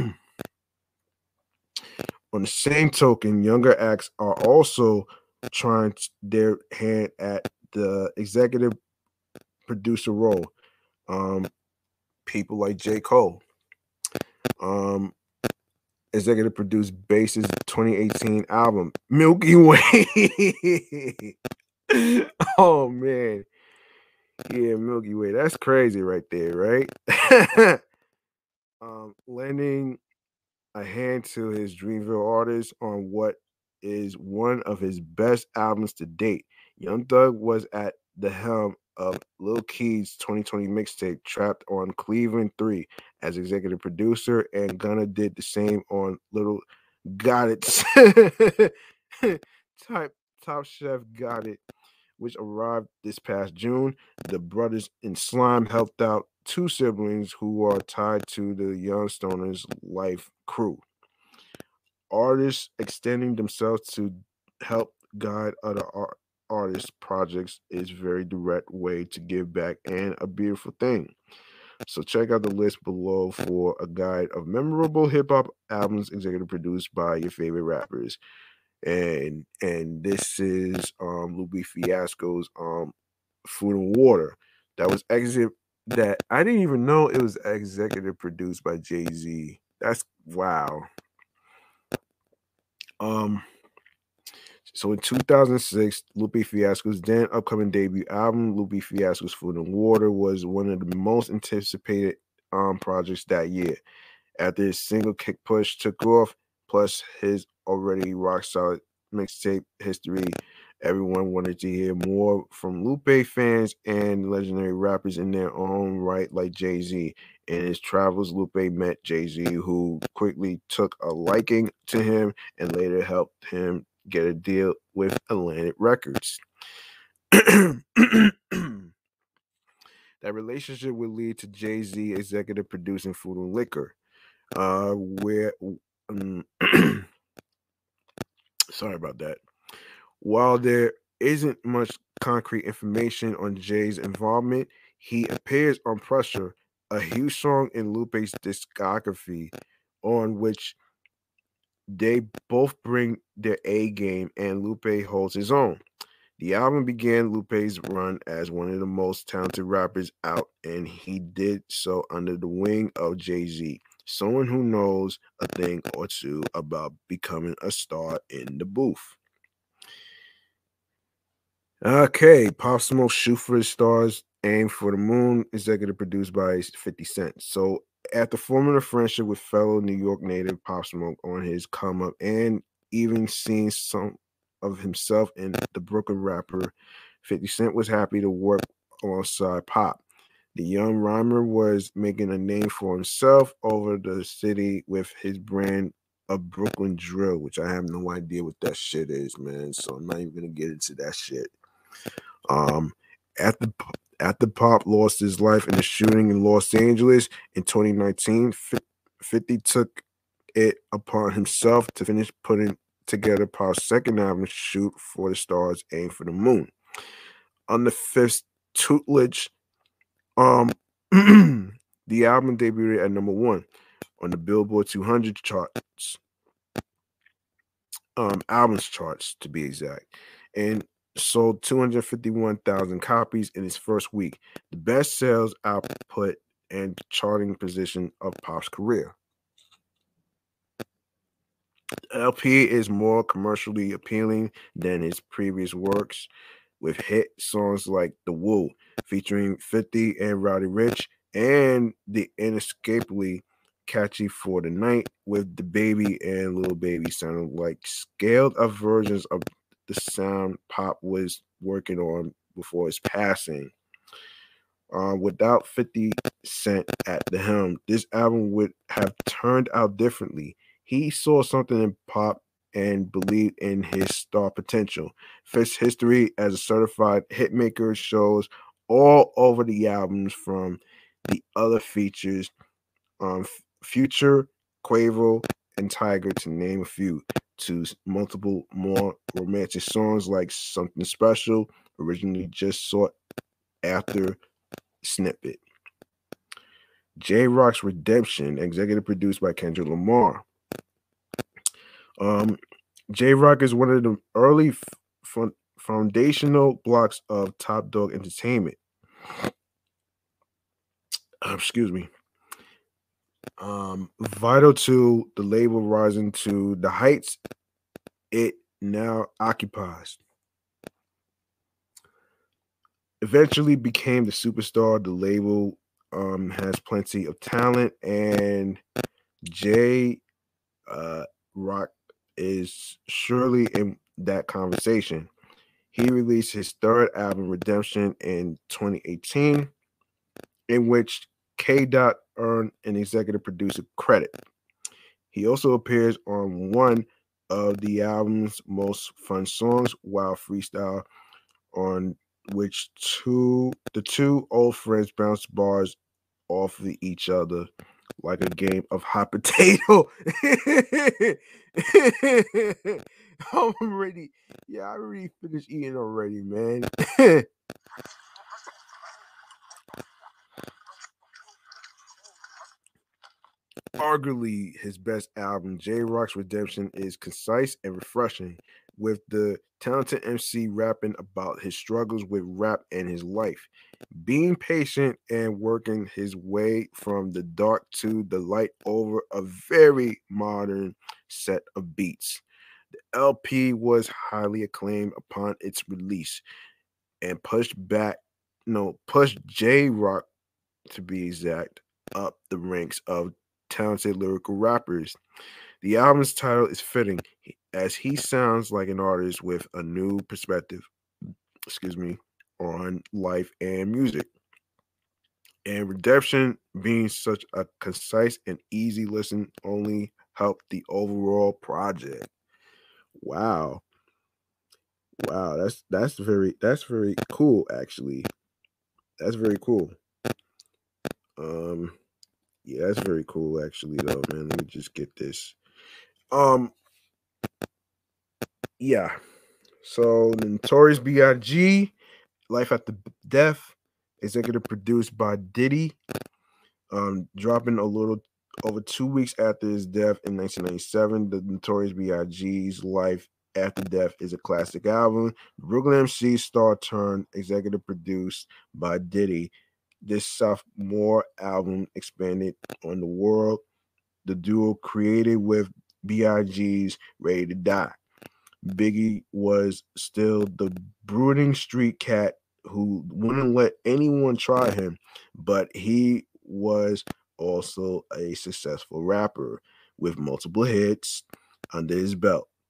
on the same token, younger acts are also trying their hand at the executive producer role. Um, people like J. Cole. Um, executive produced Bass's twenty eighteen album, Milky Way. Oh, man. Yeah, Milky Way. That's crazy right there, right? um, lending a hand to his Dreamville artist on what is one of his best albums to date. Young Thug was at the helm of Lil Keith's twenty twenty mixtape Trapped on Cleveland three as executive producer, and Gunna did the same on Little Got It type Top Chef Got It, which arrived this past June. The brothers in Slime helped out two siblings who are tied to the Young Stoners Life crew. Artists extending themselves to help guide other art, artists' projects is very direct way to give back and a beautiful thing. So check out the list below for a guide of memorable hip hop albums executive produced by your favorite rappers. And and this is um Lupe Fiasco's um Food and Water. That was exit that I didn't even know it was executive produced by Jay-Z. That's wow. Um So in two thousand six, Lupe Fiasco's then upcoming debut album, Lupe Fiasco's Food and Water, was one of the most anticipated um, projects that year. After his single Kick Push took off, plus his already rock solid mixtape history, everyone wanted to hear more from Lupe fans and legendary rappers in their own right, like Jay-Z. In his travels, Lupe met Jay-Z, who quickly took a liking to him and later helped him get a deal with Atlantic Records. That relationship would lead to Jay-Z executive producing Food and Liquor, uh, where um, sorry about that. While there isn't much concrete information on Jay's involvement, he appears on Pressure, a huge song in Lupe's discography, on which they both bring their A game and Lupe holds his own. The album began Lupe's run as one of the most talented rappers out, and he did so under the wing of Jay-Z, someone who knows a thing or two about becoming a star in the booth. Okay, Pop Smoke Shoot for the Stars, Aim for the Moon, executive produced by fifty Cent. So after forming a friendship with fellow New York native Pop Smoke on his come up and even seen some of himself in the Brooklyn rapper. fifty Cent was happy to work alongside Pop. The young rhymer was making a name for himself over the city with his brand of Brooklyn drill, which I have no idea what that shit is, man. So I'm not even gonna get into that shit. Um, at the after Pop lost his life in a shooting in Los Angeles in twenty nineteen, fifty took it upon himself to finish putting together Pop's second album, Shoot for the Stars, Aim for the Moon. On the fifth tutelage, um, the album debuted at number one on the Billboard two hundred charts, um, albums charts to be exact, and sold two hundred fifty-one thousand copies in its first week, the best sales output and charting position of Pop's career. The L P is more commercially appealing than his previous works, with hit songs like The Woo, featuring fifty and Roddy Ricch, and the inescapably catchy For the Night with DaBaby and Lil Baby sounding like scaled up versions of the sound Pop was working on before his passing. Uh, without fifty Cent at the helm, this album would have turned out differently. He saw something in Pop and believed in his star potential. Fifth's history as a certified hitmaker shows all over the albums, from the other features, um, Future, Quavo, and Tiger, to name a few, to multiple more romantic songs like Something Special, originally just sought after Snippet. Jay Rock's Redemption, executive produced by Kendrick Lamar. Um, Jay Rock is one of the early f- foundational blocks of Top Dog Entertainment. Uh, excuse me. Um, vital to the label rising to the heights it now occupies. Eventually became the superstar. The label um, has plenty of talent, and Jay uh, Rock is surely in that conversation. He released his third album, Redemption, in twenty eighteen, in which K. Dot earned an executive producer credit. He also appears on one of the album's most fun songs, Wild Freestyle, on which two the two old friends bounce bars off of each other like a game of hot potato. I'm ready. Yeah, I already finished eating already, man. Arguably his best album, Jay Rock's Redemption, is concise and refreshing, with the talented M C rapping about his struggles with rap and his life, being patient and working his way from the dark to the light over a very modern set of beats. The L P was highly acclaimed upon its release and pushed back, no, pushed Jay Rock, to be exact, up the ranks of talented lyrical rappers. The album's title is fitting, as he sounds like an artist with a new perspective, excuse me, on life and music. And Redemption, being such a concise and easy listen, only helped the overall project. Wow. Wow, that's that's very that's very cool actually. That's very cool. Um yeah, that's very cool actually though, man. Let me just get this. Um yeah. So the Notorious B I G, Life After Death, executive produced by Diddy, um, dropping a little over two weeks after his death in nineteen ninety-seven. The Notorious B I G's Life After Death is a classic album. Brooklyn M C star turned executive produced by Diddy. This sophomore album expanded on the world. The duo created with B I G's Ready to Die. Biggie was still the brooding street cat who wouldn't let anyone try him, but he was also a successful rapper with multiple hits under his belt.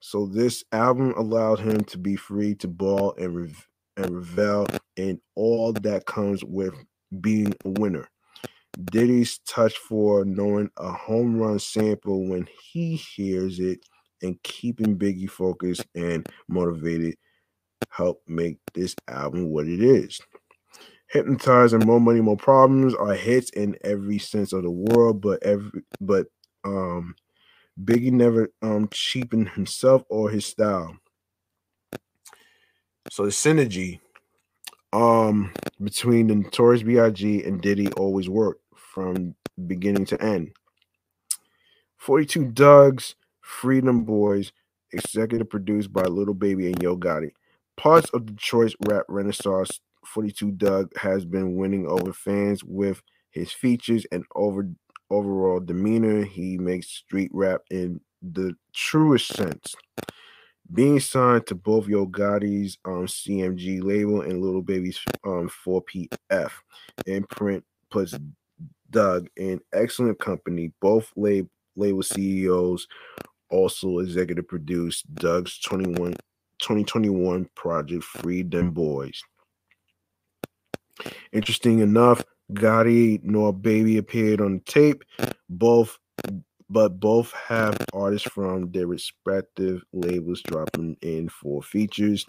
So this album allowed him to be free to ball and rev- and revel in all that comes with being a winner. Diddy's touch for knowing a home run sample when he hears it and keeping Biggie focused and motivated helped make this album what it is. Hypnotize and More Money, More Problems are hits in every sense of the word, but every but um Biggie never um cheapened himself or his style. So the synergy um between the Notorious B I G and Diddy always worked from beginning to end. forty-two Doug's Freedom Boys, executive produced by Little Baby and Yo Gotti. Parts of Detroit's rap renaissance, forty-two Doug has been winning over fans with his features and over overall demeanor. He makes street rap in the truest sense. Being signed to both Yo Gotti's um, C M G label and Little Baby's um, four P F imprint puts Doug in excellent company. Both lab- label C E Os also executive produced Doug's twenty-one, twenty twenty-one project Free Dem Boys. Interesting enough, Gotti nor Baby appeared on the tape. Both but both have artists from their respective labels dropping in for features.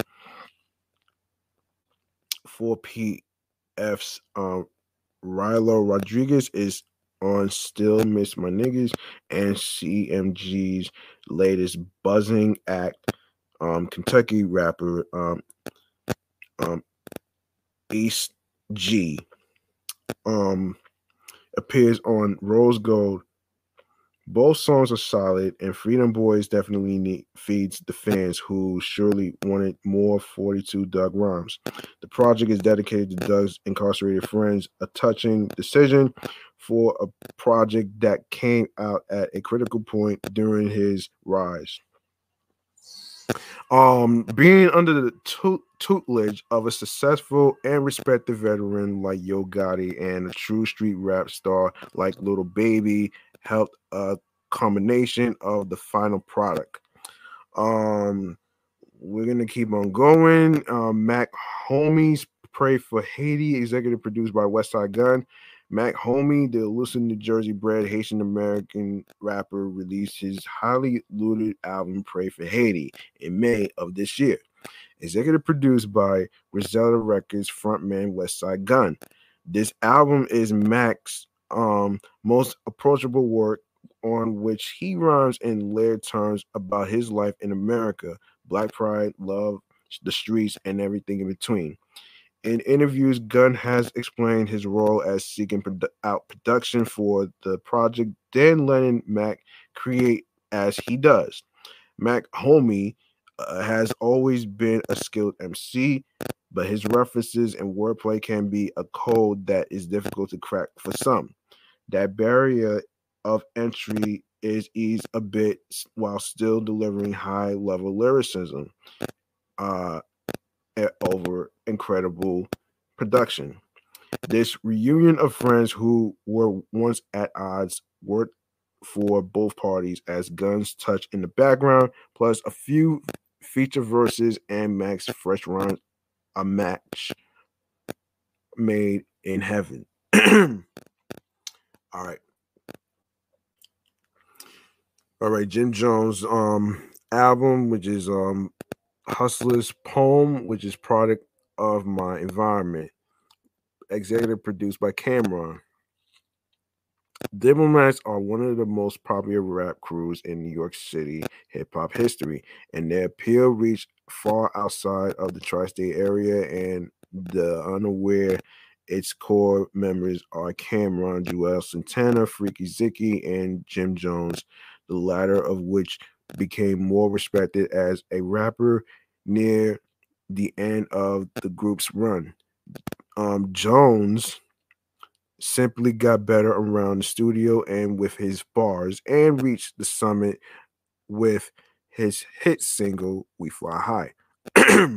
four P F's um, Rilo Rodriguez is on Still Miss My Niggas, and C M G's latest buzzing act, um, Kentucky rapper um, um, East G, um, appears on Rose Gold. Both songs are solid, and Freedom Boys definitely need, feeds the fans who surely wanted more forty-two Doug rhymes. The project is dedicated to Doug's incarcerated friends, a touching decision for a project that came out at a critical point during his rise. Um, being under the tu- tutelage of a successful and respected veteran like Yo Gotti and a true street rap star like Little Baby helped a combination of the final product. Um, we're gonna keep on going. Um, Mac Homies Pray for Haiti, executive produced by Westside Gun. Mac Homie, the elusive New Jersey bred Haitian American rapper, released his highly lauded album Pray for Haiti in May of this year. Executive produced by Griselda Records frontman Westside Gun. This album is Mac's um, most approachable work, on which he rhymes in layered terms about his life in America, Black pride, love, the streets, and everything in between. In interviews, Gunn has explained his role as seeking produ- out production for the project, then letting Mac create as he does. Mac Homie uh, has always been a skilled M C, but his references and wordplay can be a code that is difficult to crack for some. That barrier of entry is eased a bit while still delivering high level lyricism. Uh, over incredible production. This reunion of friends who were once at odds worked for both parties as Guns touch in the background, plus a few feature verses and Max fresh rhymes, a match made in heaven. All right. All right, Jim Jones um album, which is um Hustler's Poem, which is product of my environment. Executive produced by Cameron. Diplomats are one of the most popular rap crews in New York City hip hop history, and their appeal reached far outside of the tri state area and the unaware. Its core members are Cameron, Joel Santana, Freaky Zicky, and Jim Jones, the latter of which became more respected as a rapper near the end of the group's run. Um, Jones simply got better around the studio and with his bars and reached the summit with his hit single We Fly High,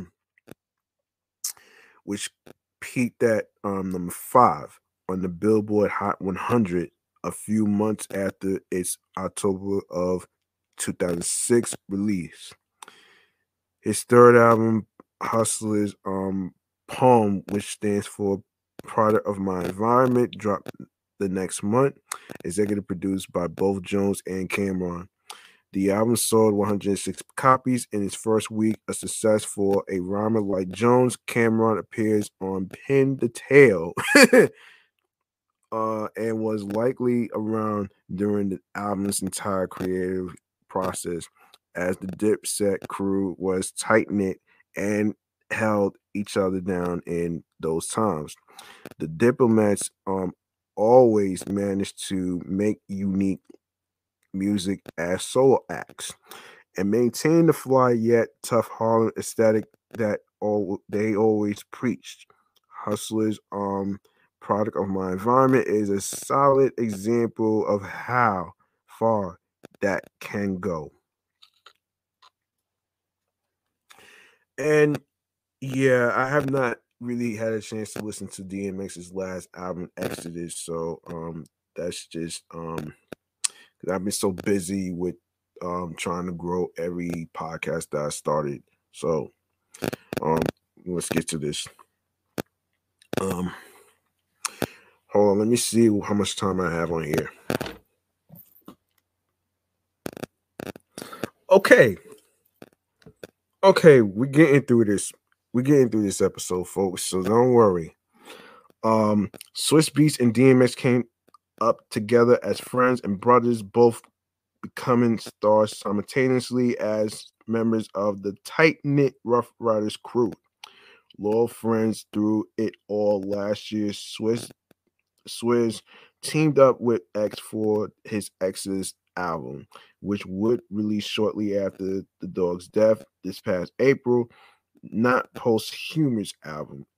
which peaked at um, number five on the Billboard Hot one hundred a few months after its October of two thousand six release. His third album, Hustlers, um, Poem, which stands for Product of My Environment, dropped the next month. Executive produced by both Jones and Cameron. The album sold one hundred six copies in its first week, a success for a rhymer like Jones. Cameron appears on Pin the Tail uh, and was likely around during the album's entire creative process, as the Dipset crew was tight-knit and held each other down in those times. The Diplomats um, always managed to make unique music as solo acts and maintain the fly yet tough Harlem aesthetic that all they always preached. Hustlers, um, Product of My Environment is a solid example of how far that can go. And yeah, I have not really had a chance to listen to D M X's last album, Exodus. So um, that's just um, because I've been so busy with um trying to grow every podcast that I started. So um, let's get to this. Um, hold on, let me see how much time I have on here. Okay. Okay, we're getting through this. We're getting through this episode, folks. So don't worry. Um, Swiss Beats and D M X came up together as friends and brothers, both becoming stars simultaneously as members of the tight-knit Rough Riders crew. Loyal friends through it all. Last year, Swiss Swizz teamed up with X for his Exodus album, which would release shortly after the dog's death this past April, not posthumous album.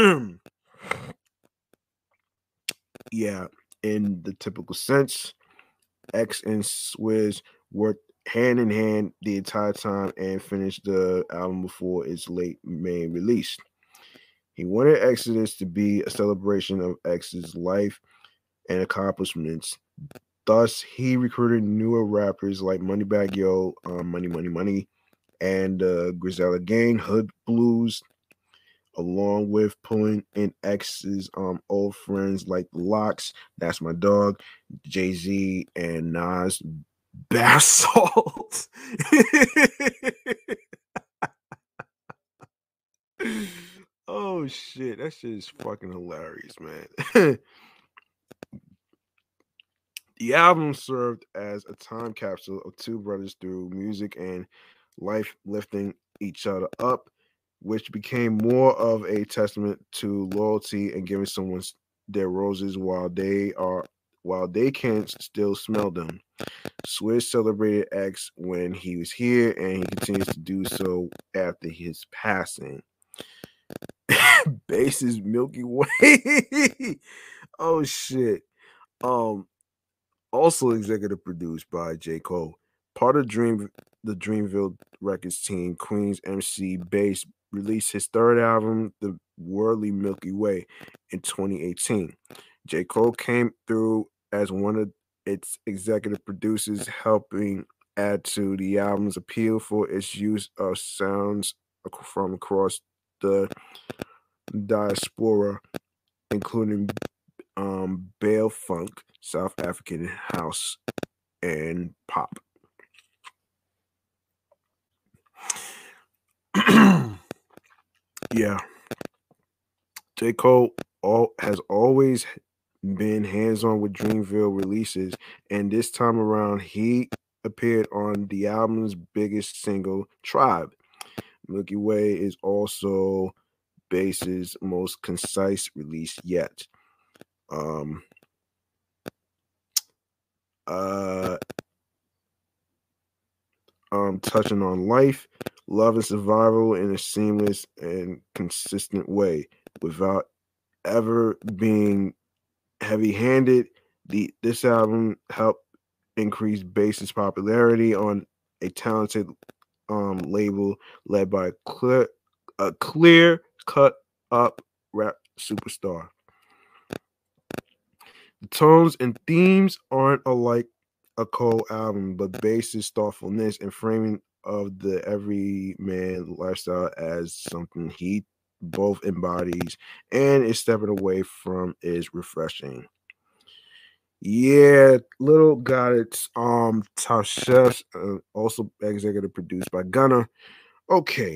Yeah, in the typical sense, X and Swizz worked hand in hand the entire time and finished the album before its late May release. He wanted Exodus to be a celebration of X's life and accomplishments. Thus, he recruited newer rappers like Moneybagg Yo, um, Money Money Money, and uh, Griselda Gang, Hood Blues, along with pulling in X's um, old friends like the Locks, That's My Dog, Jay-Z, and Nas Bass Salt. Oh shit, that shit is fucking hilarious, man. The album served as a time capsule of two brothers through music and life lifting each other up, which became more of a testament to loyalty and giving someone their roses while they are while they can still smell them. Swizz celebrated X when he was here, and he continues to do so after his passing. Bass's Milky Way. Oh shit. Um Also executive produced by J. Cole. Part of Dream, the Dreamville Records team, Queen's M C Bass released his third album, The Worldly Milky Way, in twenty eighteen. J. Cole came through as one of its executive producers, helping add to the album's appeal for its use of sounds from across the diaspora, including um, Bale Funk, South African house, and pop. Yeah. J. Cole all, has always been hands-on with Dreamville releases, and this time around he appeared on the album's biggest single, Tribe. Milky Way is also Bass's most concise release yet. Um, uh, um, touching on life, love, and survival in a seamless and consistent way without ever being heavy-handed. The this album helped increase Bass's popularity on a talented um, label led by a clear, a clear cut up rap superstar. The tones and themes aren't alike a Cole album, but Bass's thoughtfulness and framing of the everyman lifestyle as something he both embodies and is stepping away from is refreshing. Yeah, Little got its um Top Chefs, uh, also executive produced by Gunna. Okay,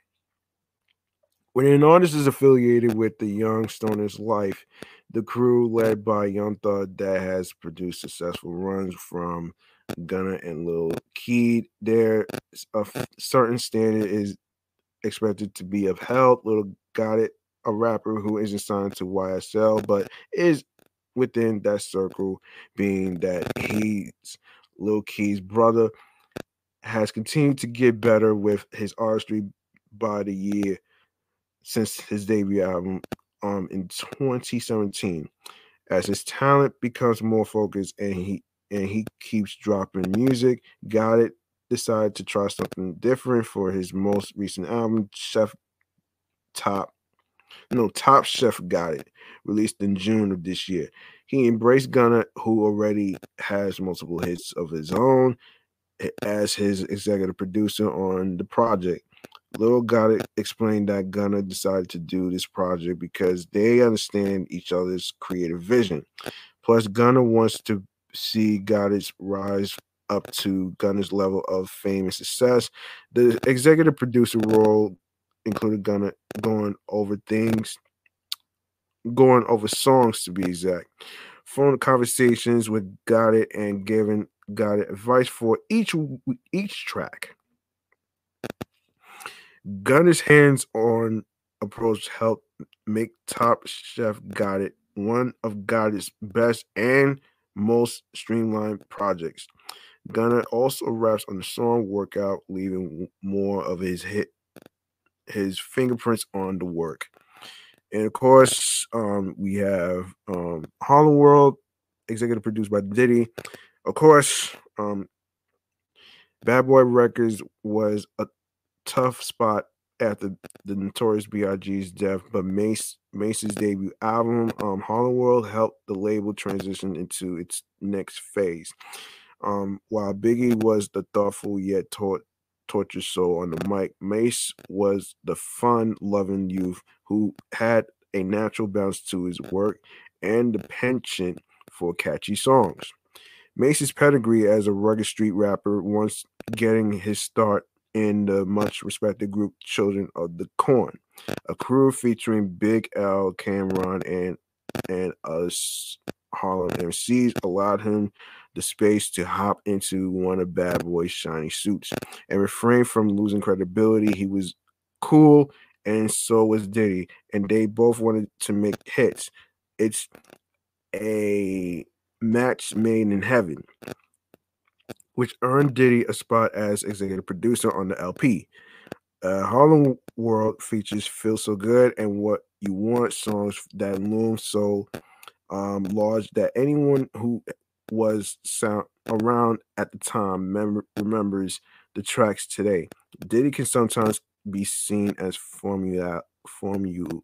when an artist is affiliated with the Young Stoners Life, the crew led by Young Thug that has produced successful runs from Gunna and Lil Keed, there a f- certain standard is expected to be upheld. Little got it, a rapper who isn't signed to Y S L but is within that circle, being that he's Lil Key's brother, has continued to get better with his artistry by the year since his debut album um in twenty seventeen. As his talent becomes more focused and he and he keeps dropping music, Got It decided to try something different for his most recent album, Chef Top no Top Chef Got It, released in June of this year. He embraced Gunna, who already has multiple hits of his own, as his executive producer on the project. Lil Gotti explained that Gunna decided to do this project because they understand each other's creative vision. Plus, Gunna wants to see Gotti's rise up to Gunna's level of fame and success. The executive producer role included Gunna going over things, going over songs to be exact, phone conversations with Gotti and giving Gotti advice for each each track. Gunner's hands-on approach helped make Top Chef Got It one of Got It's best and most streamlined projects. Gunner also raps on the song Workout, leaving more of his hit his fingerprints on the work. And of course, um, we have um, Harlem World, executive produced by Diddy. Of course, um, Bad Boy Records was a tough spot after the Notorious B I G's death, but Mace Mace's debut album, um, Harlem World, helped the label transition into its next phase. Um, while Biggie was the thoughtful yet taught tortured soul on the mic, Mace was the fun-loving youth who had a natural bounce to his work and the penchant for catchy songs. Mace's pedigree as a rugged street rapper, once getting his start in the much respected group Children of the Corn, a crew featuring Big L, Cameron, and and us Harlem M Cs, allowed him the space to hop into one of Bad Boy's shiny suits and refrain from losing credibility. He was cool, and so was Diddy, and they both wanted to make hits. It's a match made in heaven, which earned Diddy a spot as executive producer on the L P. Uh, Harlem World features Feel So Good and What You Want, songs that loom so um, large that anyone who was sound around at the time mem- remembers the tracks today. Diddy can sometimes be seen as formula formulaic,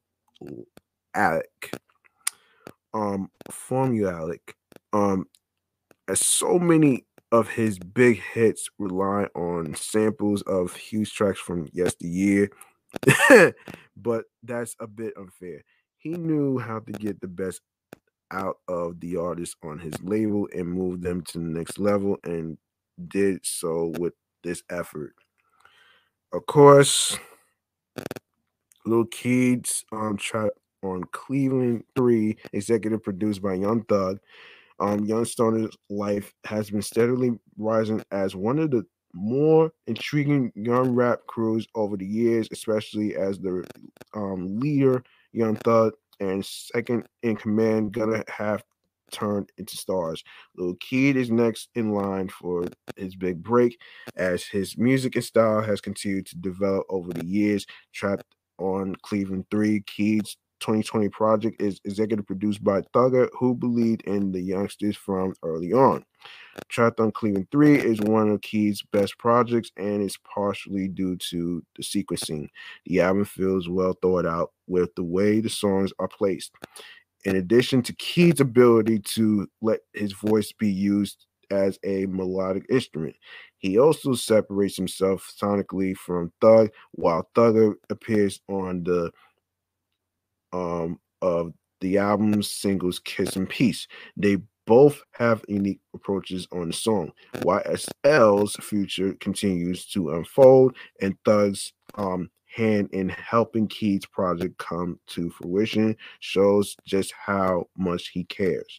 um, formulaic, um, as so many of his big hits rely on samples of huge tracks from yesteryear, but that's a bit unfair. He knew how to get the best out of the artists on his label and move them to the next level, and did so with this effort. Of course, Lil Keed's um, track on Cleveland three, executive produced by Young Thug. Um, Young Stoner's life has been steadily rising as one of the more intriguing young rap crews over the years, especially as the um, leader, Young Thug, and second in command, gonna have turned into stars. Lil Keed is next in line for his big break as his music and style has continued to develop over the years. Trapped on Cleveland three, Keed's twenty twenty project is executive produced by Thugger, who believed in the youngsters from early on. Trapped on Cleveland three is one of Keys' best projects and is partially due to the sequencing. The album feels well thought out with the way the songs are placed. In addition to Keys' ability to let his voice be used as a melodic instrument. He also separates himself sonically from Thug, while Thugger appears on the um of the album's singles Kiss and Peace. They both have unique approaches on the song. Y S L's future continues to unfold, and Thug's um hand in helping Keith's project come to fruition shows just how much he cares.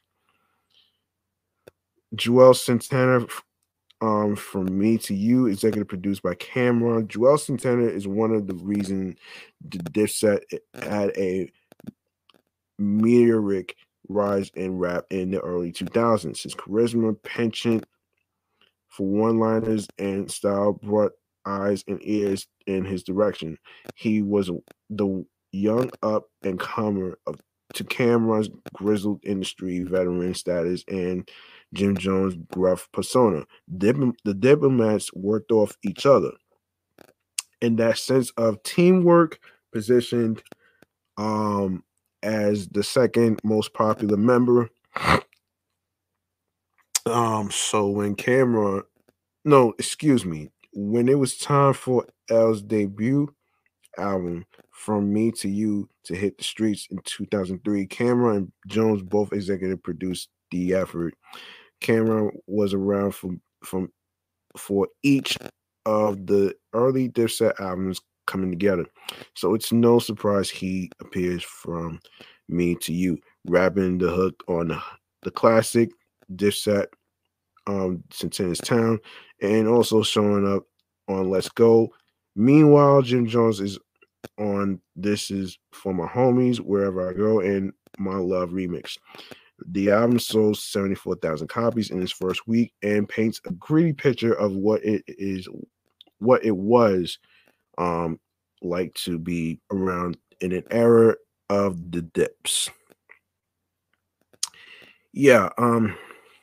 Joel Santana, um, From Me to You, executive produced by Cameron. Joel Santana is one of the reasons the Dipset had a meteoric rise in rap in the early two thousands. His charisma, penchant for one-liners, and style brought eyes and ears in his direction. He was the young up and comer of to Cameron's grizzled industry veteran status and Jim Jones' gruff persona. Dip- the diplomats worked off each other. In that sense of teamwork, positioned um, as the second most popular member. Um, so when Cameron, no, excuse me, when it was time for L's debut album, From Me to You, to hit the streets in two thousand three, Cameron and Jones both executive produced the effort. Cameron was around from from for each of the early Dipset albums coming together, so it's no surprise he appears From Me to You, rapping the hook on the, the classic Dipset um Santana's Town, and also showing up on Let's Go. Meanwhile, Jim Jones is on This Is For My Homies, Wherever I Go, and My Love remix. The album sold seventy-four thousand copies in its first week and paints a gritty picture of what it is, what it was um, like to be around in an era of the Dips. Yeah, um,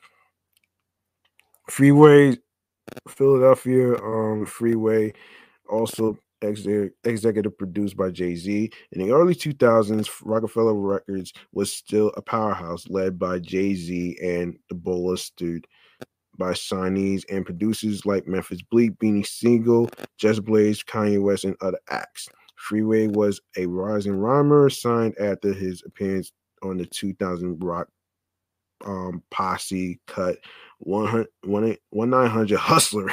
Freeway, Philadelphia, um, Freeway, also ex- executive produced by Jay-Z. In the early two thousands, Rockefeller Records was still a powerhouse led by Jay-Z and the Bola Stud by signees and producers like Memphis Bleek, Beanie Siegel, Just Blaze, Kanye West, and other acts. Freeway was a rising rhymer signed after his appearance on the two thousand Rock um, Posse cut one nine hundred Hustler.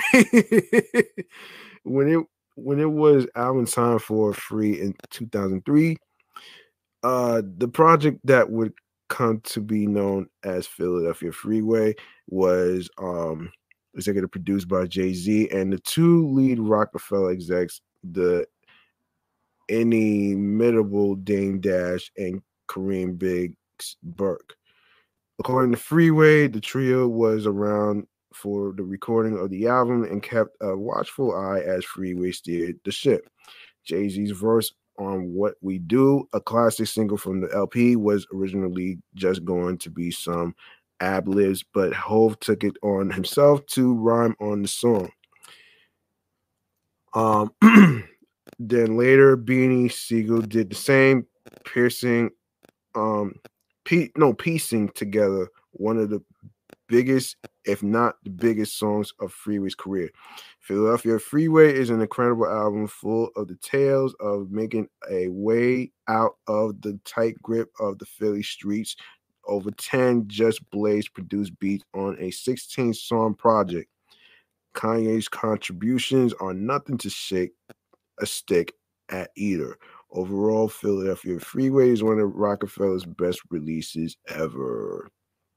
when it when it was album time for Free in two thousand three, uh, the project that would come to be known as Philadelphia Freeway was um, executive produced by Jay-Z and the two lead Rockefeller execs, the inimitable Dame Dash and Kareem Biggs Burke. According to Freeway, the trio was around for the recording of the album and kept a watchful eye as Freeway steered the ship. Jay-Z's verse on What We Do, a classic single from the L P, was originally just going to be some ad-libs, but Hove took it on himself to rhyme on the song. Um, then later, Beanie Siegel did the same, piercing, um, pe- no, piecing together one of the biggest, if not the biggest, songs of Freeway's career. Philadelphia Freeway is an incredible album full of the tales of making a way out of the tight grip of the Philly streets. Over ten Just Blaze produced beats on a sixteen song project. Kanye's contributions are nothing to shake a stick at either. Overall, Philadelphia Freeway is one of Rockefeller's best releases ever.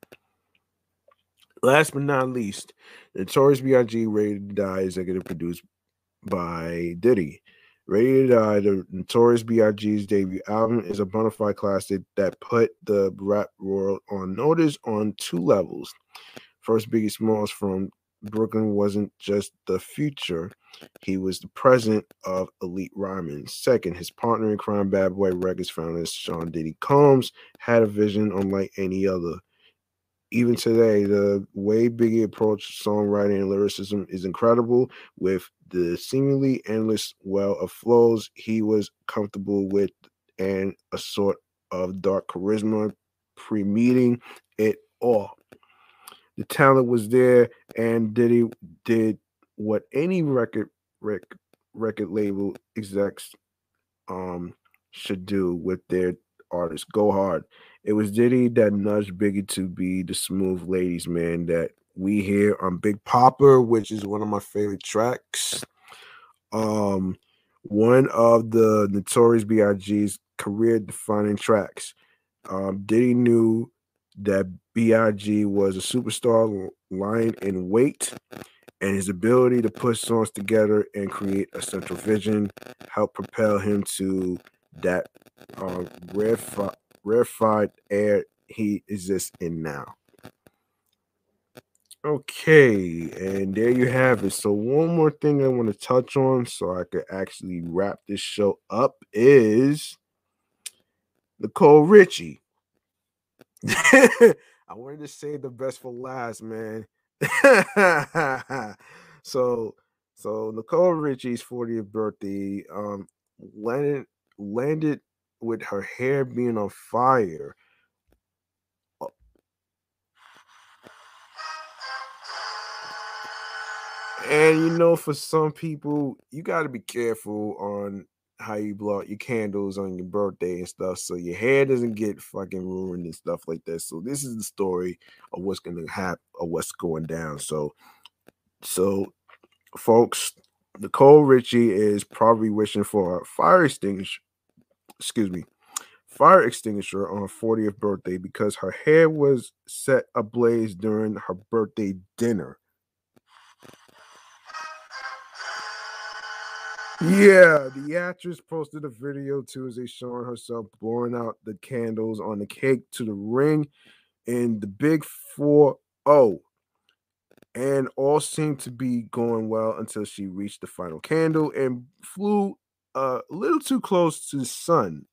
Last but not least, Notorious B I G Ready to Die, executive produced by Diddy. Ready to Die, the Notorious B I G's debut album, is a bona fide classic that put the rap world on notice on two levels. First, Biggie Smalls from Brooklyn wasn't just the future, he was the present of elite rhyming. Second, his partner in crime, Bad Boy Records founder Sean Diddy Combs, had a vision unlike any other. Even today, the way Biggie approached songwriting and lyricism is incredible. With the seemingly endless well of flows he was comfortable with and a sort of dark charisma pre-meeting it all. The talent was there, and Diddy did what any record rec, record label execs um should do with their artists. Go hard. It was Diddy that nudged Biggie to be the smooth ladies man that we hear on Big Popper, which is one of my favorite tracks. Um, one of the Notorious B I G's career defining tracks. Um, Diddy knew that B I G was a superstar lying in wait, and his ability to put songs together and create a central vision helped propel him to that uh, rarefied, rarefied air he exists in now. Okay, and there you have it. So one more thing I want to touch on so I could actually wrap this show up is Nicole Richie. I wanted to save the best for last, man. so so Nicole Richie's fortieth birthday um landed landed with her hair being on fire. And you know, for some people, you got to be careful on how you blow out your candles on your birthday and stuff, so your hair doesn't get fucking ruined and stuff like that. So this is the story of what's gonna happen or what's going down. So, so folks, Nicole Richie is probably wishing for a fire extinguisher. Excuse me. Fire extinguisher on her fortieth birthday because her hair was set ablaze during her birthday dinner. Yeah, the actress posted a video Tuesday showing herself blowing out the candles on the cake to the ring in the Big four oh. And all seemed to be going well until she reached the final candle and flew uh, a little too close to the sun.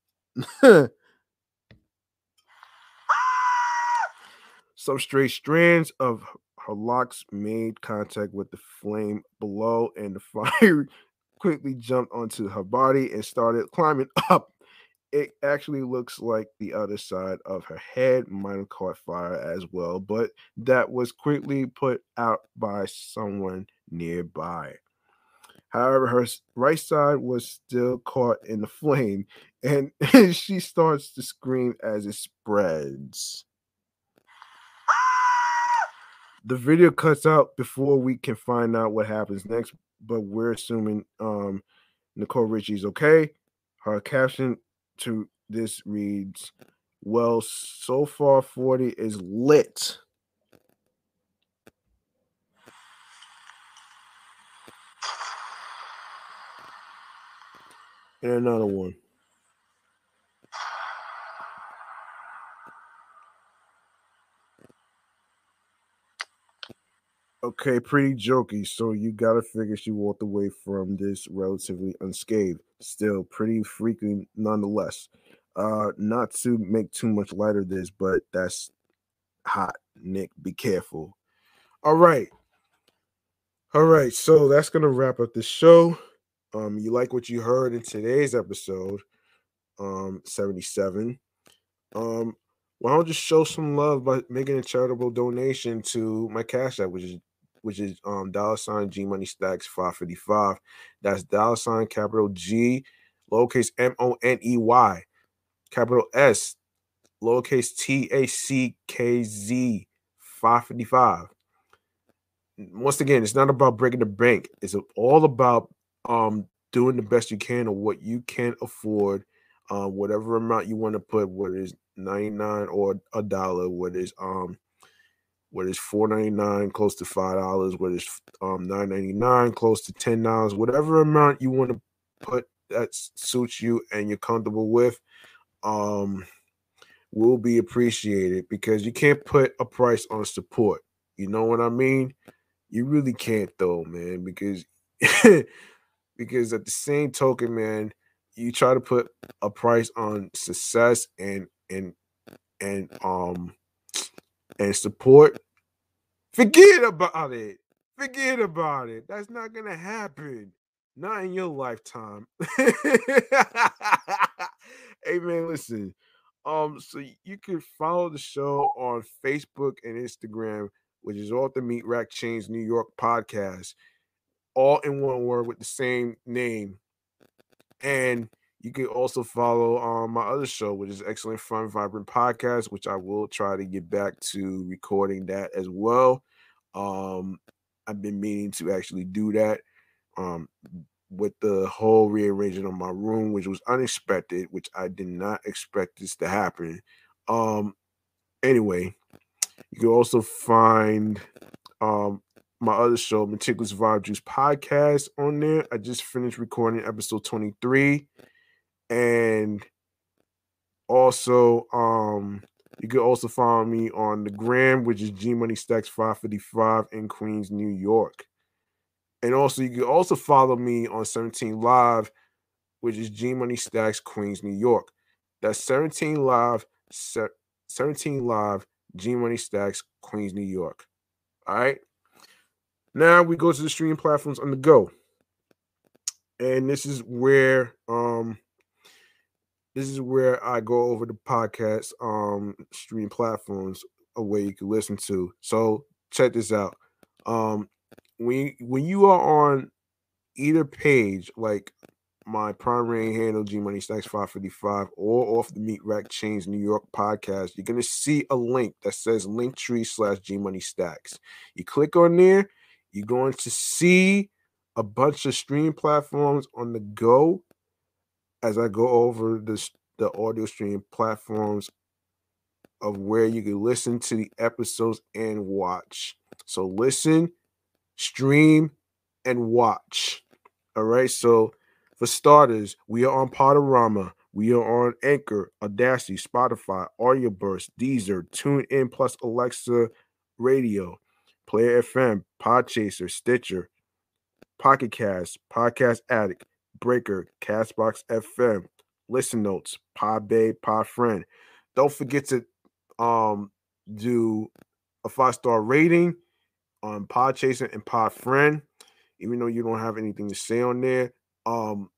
Some stray strands of her locks made contact with the flame below, and the fire quickly jumped onto her body and started climbing up. It actually looks like the other side of her head might have caught fire as well, but that was quickly put out by someone nearby. However, her right side was still caught in the flame, and she starts to scream as it spreads. The video cuts out before we can find out what happens next, but we're assuming um, Nicole Richie's okay. Her caption to this reads, "Well, so far forty is lit." And another one. Okay, pretty jokey. So you gotta figure she walked away from this relatively unscathed. Still pretty freaking nonetheless. Uh, not to make too much light of this, but that's hot. Nick, be careful. All right. All right. So that's gonna wrap up the show. Um, you like what you heard in today's episode, um, seventy-seven. Um, why don't you show some love by making a charitable donation to my Cash App, which is which is um dollar sign G Money Stacks five fifty-five. That's dollar sign capital G, lowercase M O N E Y, capital S, lowercase T A C K Z five fifty-five. Once again, it's not about breaking the bank. It's all about um doing the best you can or what you can afford, um, whatever amount you want to put, whether it's ninety-nine or a dollar, whether it's um whether it's four ninety-nine, close to five dollars, whether it's um nine ninety-nine, close to ten dollars, whatever amount you want to put that suits you and you're comfortable with, um, will be appreciated because you can't put a price on support. You know what I mean? You really can't though, man, because because at the same token, man, you try to put a price on success and and and um and support. Forget about it. Forget about it. That's not gonna happen. Not in your lifetime. Hey man, listen. Um, so you can follow the show on Facebook and Instagram which is Off the Meat Rack Chains New York podcast, all in one word with the same name. And you can also follow um, my other show, which is Excellent Fun Vibrant Podcast, which I will try to get back to recording that as well. Um, I've been meaning to actually do that um, with the whole rearranging of my room, which was unexpected, which I did not expect this to happen. Um, anyway, you can also find um, my other show, Meticulous Vibe Juice Podcast, on there. I just finished recording episode twenty-three. And also, um, you can also follow me on the gram, which is G Money Stacks five fifty-five in Queens, New York. And also, you can also follow me on seventeen Live, which is G Money Stacks Queens, New York. That's seventeen Live, seventeen Live, G Money Stacks Queens, New York. All right. Now we go to the streaming platforms on the go, and this is where um. This is where I go over the podcast um stream platforms a way you can listen to. So check this out. Um when when you are on either page, like my primary handle G Money Stacks five fifty-five or Off the Meat Rack Chains New York podcast, you're gonna see a link that says Linktree slash G Money Stacks. You click on there, you're going to see a bunch of stream platforms on the go. As I go over this, the audio stream platforms of where you can listen to the episodes and watch. So listen, stream, and watch. All right. So for starters, we are on Podorama. We are on Anchor, Audacity, Spotify, Audioburst, Deezer, TuneIn Plus Alexa Radio, Player F M, Podchaser, Stitcher, Pocket Cast, Podcast Addict, Breaker, Castbox F M, Listen Notes, Podbay, Podfriend. Don't forget to um do a five-star rating on Podchaser and Podfriend. Even though you don't have anything to say on there, um,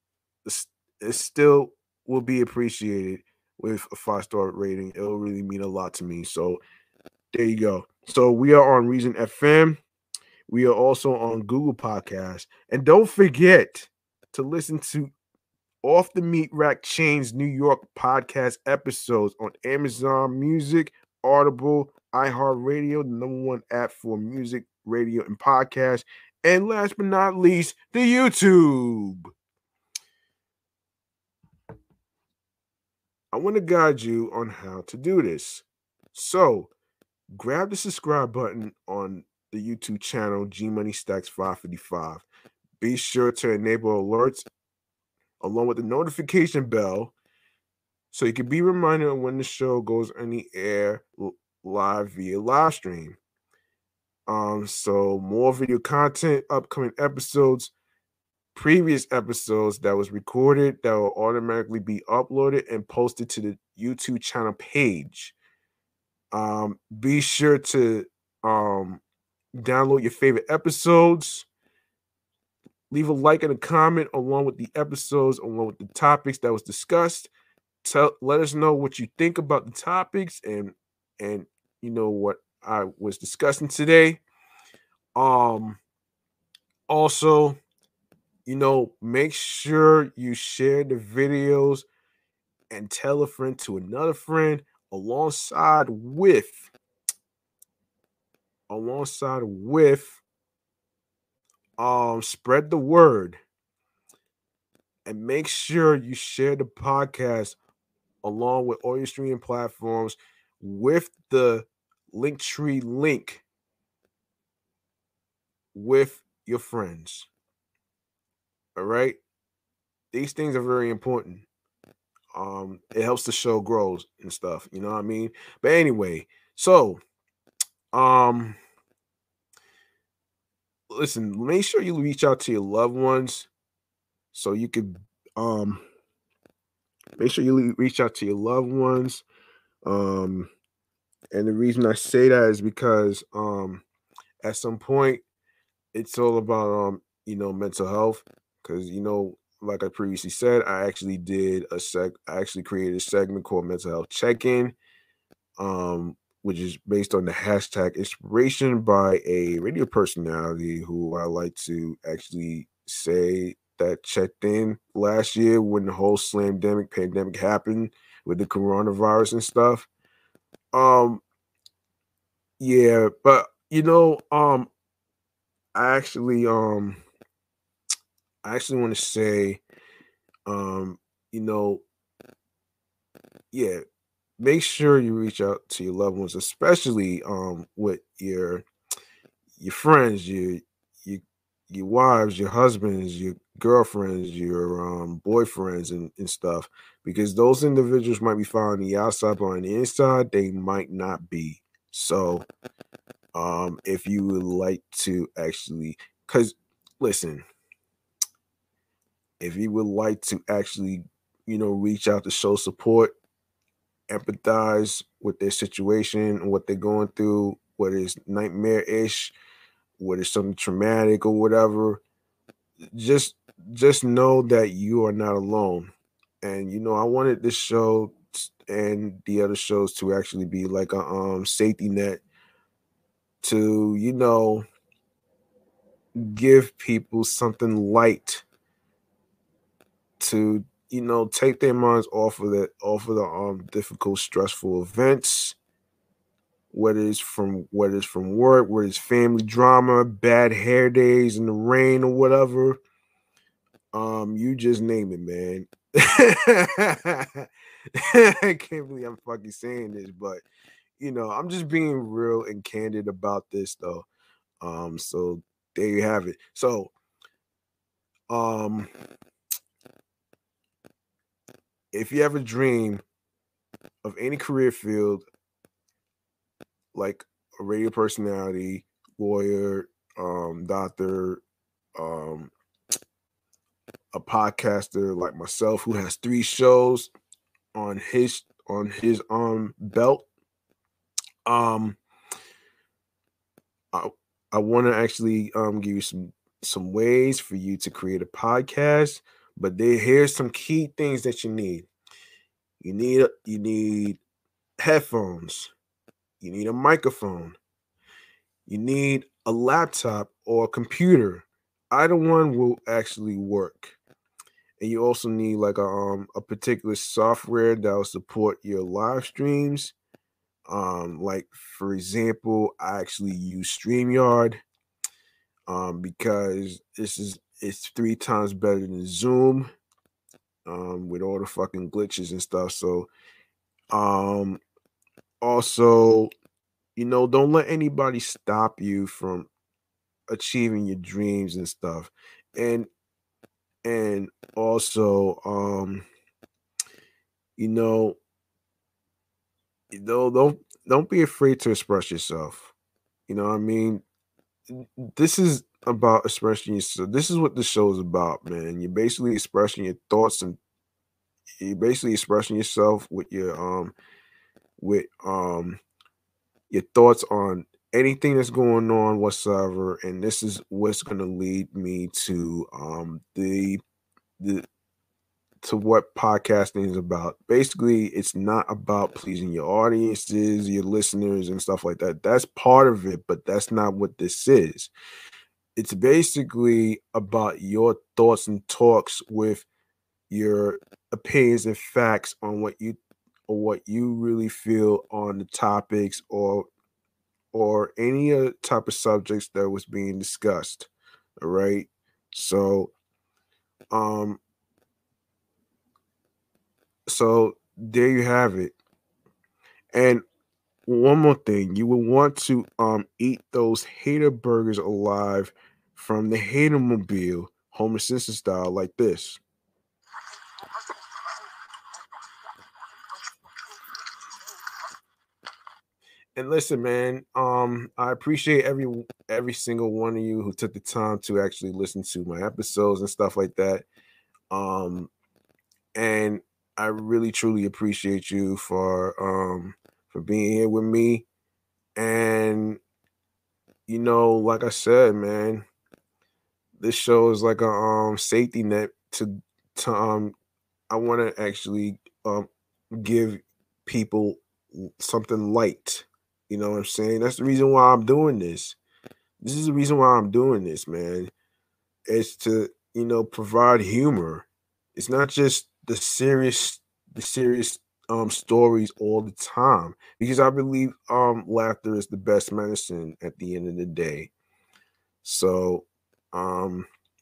it still will be appreciated with a five-star rating. It'll really mean a lot to me. So there you go. So we are on Reason F M. We are also on Google Podcasts. And don't forget to listen to Off the Meat Rack Chains New York podcast episodes on Amazon Music, Audible, iHeartRadio, the number one app for music, radio, and podcasts. And last but not least, the YouTube. I want to guide you on how to do this. So grab the subscribe button on the YouTube channel G Money Stacks five fifty-five. Be sure to enable alerts along with the notification bell so you can be reminded of when the show goes on the air live via live stream. Um, so more video content, upcoming episodes, previous episodes that was recorded that will automatically be uploaded and posted to the YouTube channel page. Um, be sure to um download your favorite episodes. Leave a like and a comment along with the episodes, along with the topics that was discussed. Tell, let us know what you think about the topics and and you know what I was discussing today. Um, also, you know, make sure you share the videos and tell a friend to another friend alongside with alongside with um spread the word and make sure you share the podcast along with all your streaming platforms with the Linktree link with your friends. All right, these things are very important. Um it helps the show grows and stuff, you know what I mean? But anyway, so um listen, make sure you reach out to your loved ones so you could um make sure you reach out to your loved ones. Um and the reason I say that is because um at some point it's all about um you know mental health, because you know like I previously said, I actually did a seg I actually created a segment called Mental Health Check-In, um which is based on the hashtag inspiration by a radio personality who I like to actually say that checked in last year when the whole slamdemic pandemic happened with the coronavirus and stuff. Um, yeah, but you know, um, I actually, um, I actually want to say, um, you know, yeah, make sure you reach out to your loved ones, especially um with your your friends, your your your wives, your husbands, your girlfriends, your um boyfriends and, and stuff, because those individuals might be fine on the outside, but on the inside, they might not be. So um if you would like to actually because listen, if you would like to actually, you know, reach out to show support, empathize with their situation and what they're going through, whether it's nightmare-ish, whether it's something traumatic or whatever, just just know that you are not alone. And you know, I wanted this show t- and the other shows to actually be like a um safety net to, you know, give people something light to, you know, take their minds off of the off of the um difficult, stressful events, whether it's from whether it's from work, whether it's family drama, bad hair days in the rain or whatever. Um, you just name it, man. I can't believe I'm fucking saying this, but you know, I'm just being real and candid about this though. Um, so there you have it. So, um, if you ever dream of any career field, like a radio personality, lawyer, um, doctor, um, a podcaster like myself who has three shows on his on his um belt, um, I I want to actually um give you some some ways for you to create a podcast. But there here's some key things that you need. You need you need headphones. You need a microphone. You need a laptop or a computer. Either one will actually work. And you also need like a um a particular software that will support your live streams. Um, like for example, I actually use StreamYard um because this is it's three times better than Zoom um with all the fucking glitches and stuff. So um also, you know, don't let anybody stop you from achieving your dreams and stuff. And and also um you know, don't don't don't be afraid to express yourself. You know what I mean? This is about expressing yourself. This is what the show is about, man. You're basically expressing your thoughts and you're basically expressing yourself with your um with um your thoughts on anything that's going on whatsoever. And this is what's gonna lead me to um the the to what podcasting is about. Basically, it's not about pleasing your audiences, your listeners, and stuff like that. That's part of it, but that's not what this is. It's basically about your thoughts and talks with your opinions and facts on what you or what you really feel on the topics or or any other type of subjects that was being discussed. All right. So um so there you have it. And one more thing, you will want to um eat those hater burgers alive from the Hater Mobile, Homer Simpson style, like this. And listen, man, um, I appreciate every every single one of you who took the time to actually listen to my episodes and stuff like that. Um, and I really truly appreciate you for um for being here with me. And you know, like I said, man, this show is like a um safety net to to um I want to actually um give people something light, You know what I'm saying? That's the reason why I'm doing this. This is the reason why I'm doing this, man. It's to, you know, provide humor. It's not just the serious, the serious um stories all the time. Because I believe um laughter is the best medicine at the end of the day. So um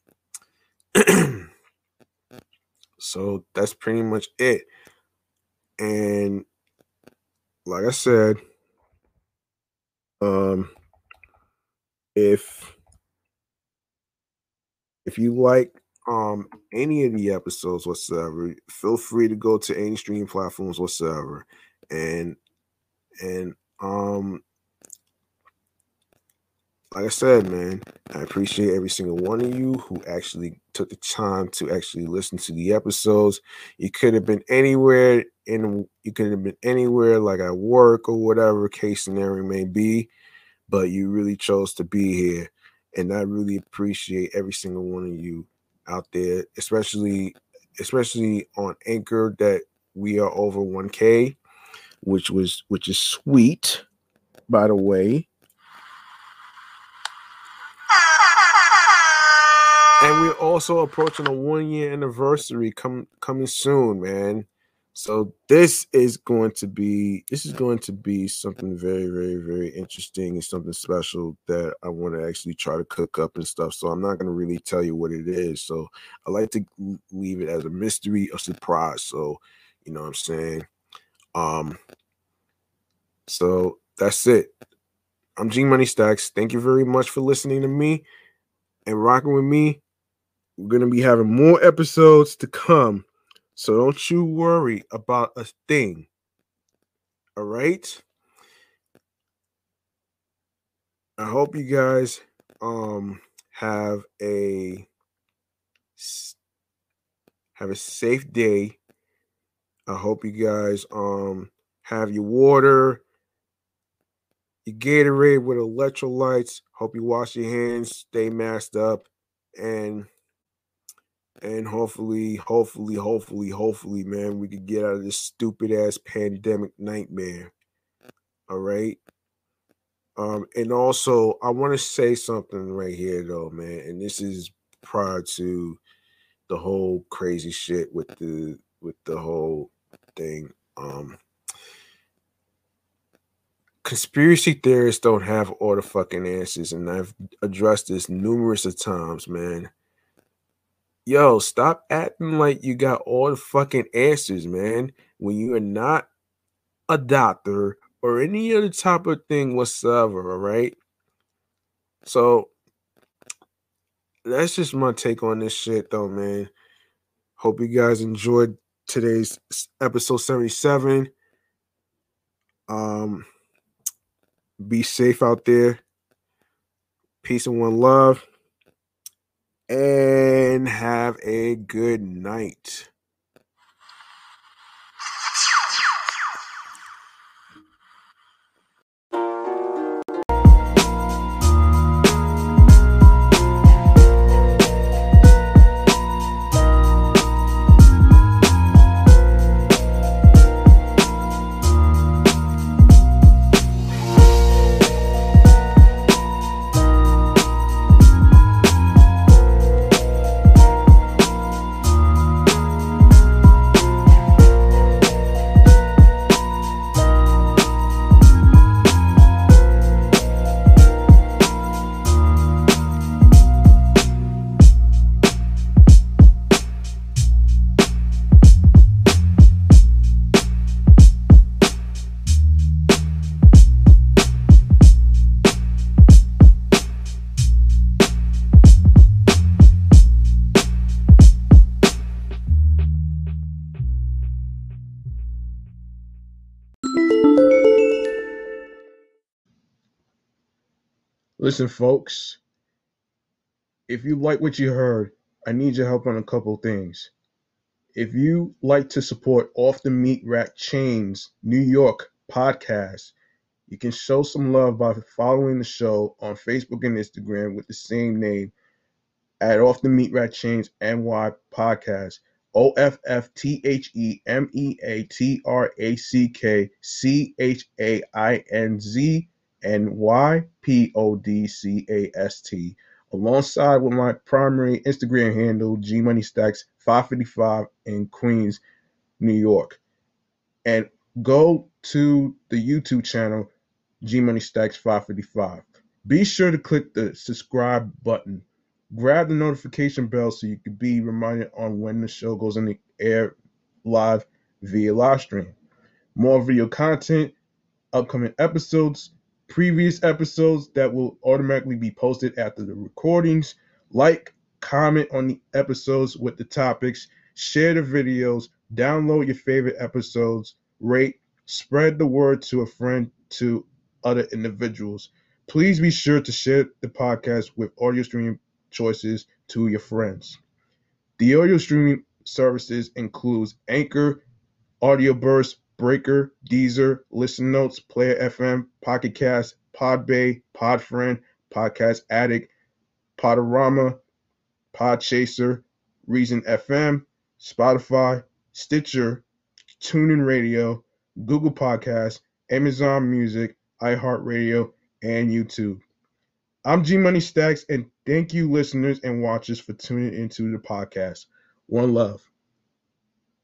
so that's pretty much it. And like I said, um if if you like um any of the episodes whatsoever, feel free to go to any streaming platforms whatsoever. And and um like I said, man, I appreciate every single one of you who actually took the time to actually listen to the episodes. You could have been anywhere in you could have been anywhere, like at work or whatever case scenario may be, but you really chose to be here. And I really appreciate every single one of you out there, especially especially on Anchor, that we are over one K, which was which is sweet, by the way. And we're also approaching a one year anniversary come coming soon, man. So this is going to be this is going to be something very, very, very interesting and something special that I want to actually try to cook up and stuff. So I'm not going to really tell you what it is. So I like to leave it as a mystery, a surprise. So, you know what I'm saying? Um, so that's it. I'm G Money Stacks. Thank you very much for listening to me and rocking with me. We're going to be having more episodes to come. So don't you worry about a thing. All right? I hope you guys um have a have a safe day. I hope you guys um have your water, your Gatorade with electrolytes. Hope you wash your hands, stay masked up, and And hopefully, hopefully, hopefully, hopefully, man, we could get out of this stupid ass pandemic nightmare. All right. Um, and also I want to say something right here though, man. And this is prior to the whole crazy shit with the with the whole thing. Um conspiracy theorists don't have all the fucking answers, and I've addressed this numerous of times, man. Yo, stop acting like you got all the fucking answers, man, when you are not a doctor or any other type of thing whatsoever, all right? So that's just my take on this shit, though, man. Hope you guys enjoyed today's episode seventy-seven. Um, be safe out there. Peace and one love. And have a good night. Listen, folks, if you like what you heard, I need your help on a couple things. If you like to support Off the Meat Rack Chains New York podcast, you can show some love by following the show on Facebook and Instagram with the same name at Off the Meat Rack Chains N Y podcast. O F F T H E M E A T R A C K C H A I N Z N Y P O D C A S T, alongside with my primary Instagram handle, G Money Stacks five fifty-five in Queens, New York. And go to the YouTube channel, G Money Stacks five fifty-five. Be sure to click the subscribe button. Grab the notification bell so you can be reminded on when the show goes on the air live via live stream. More video content, upcoming episodes, previous episodes that will automatically be posted after the recordings. Like, comment on the episodes with the topics, share the videos, download your favorite episodes, rate, spread the word to a friend, to other individuals. Please be sure to share the podcast with audio streaming choices to your friends. The audio streaming services includes Anchor, Audio Burst, Breaker, Deezer, Listen Notes, Player F M, Pocket Cast, Podbay, Podfriend, Podcast Addict, Podorama, Podchaser, Reason F M, Spotify, Stitcher, TuneIn Radio, Google Podcasts, Amazon Music, iHeartRadio, and YouTube. I'm G Money Stacks, and thank you, listeners and watchers, for tuning into the podcast. One love.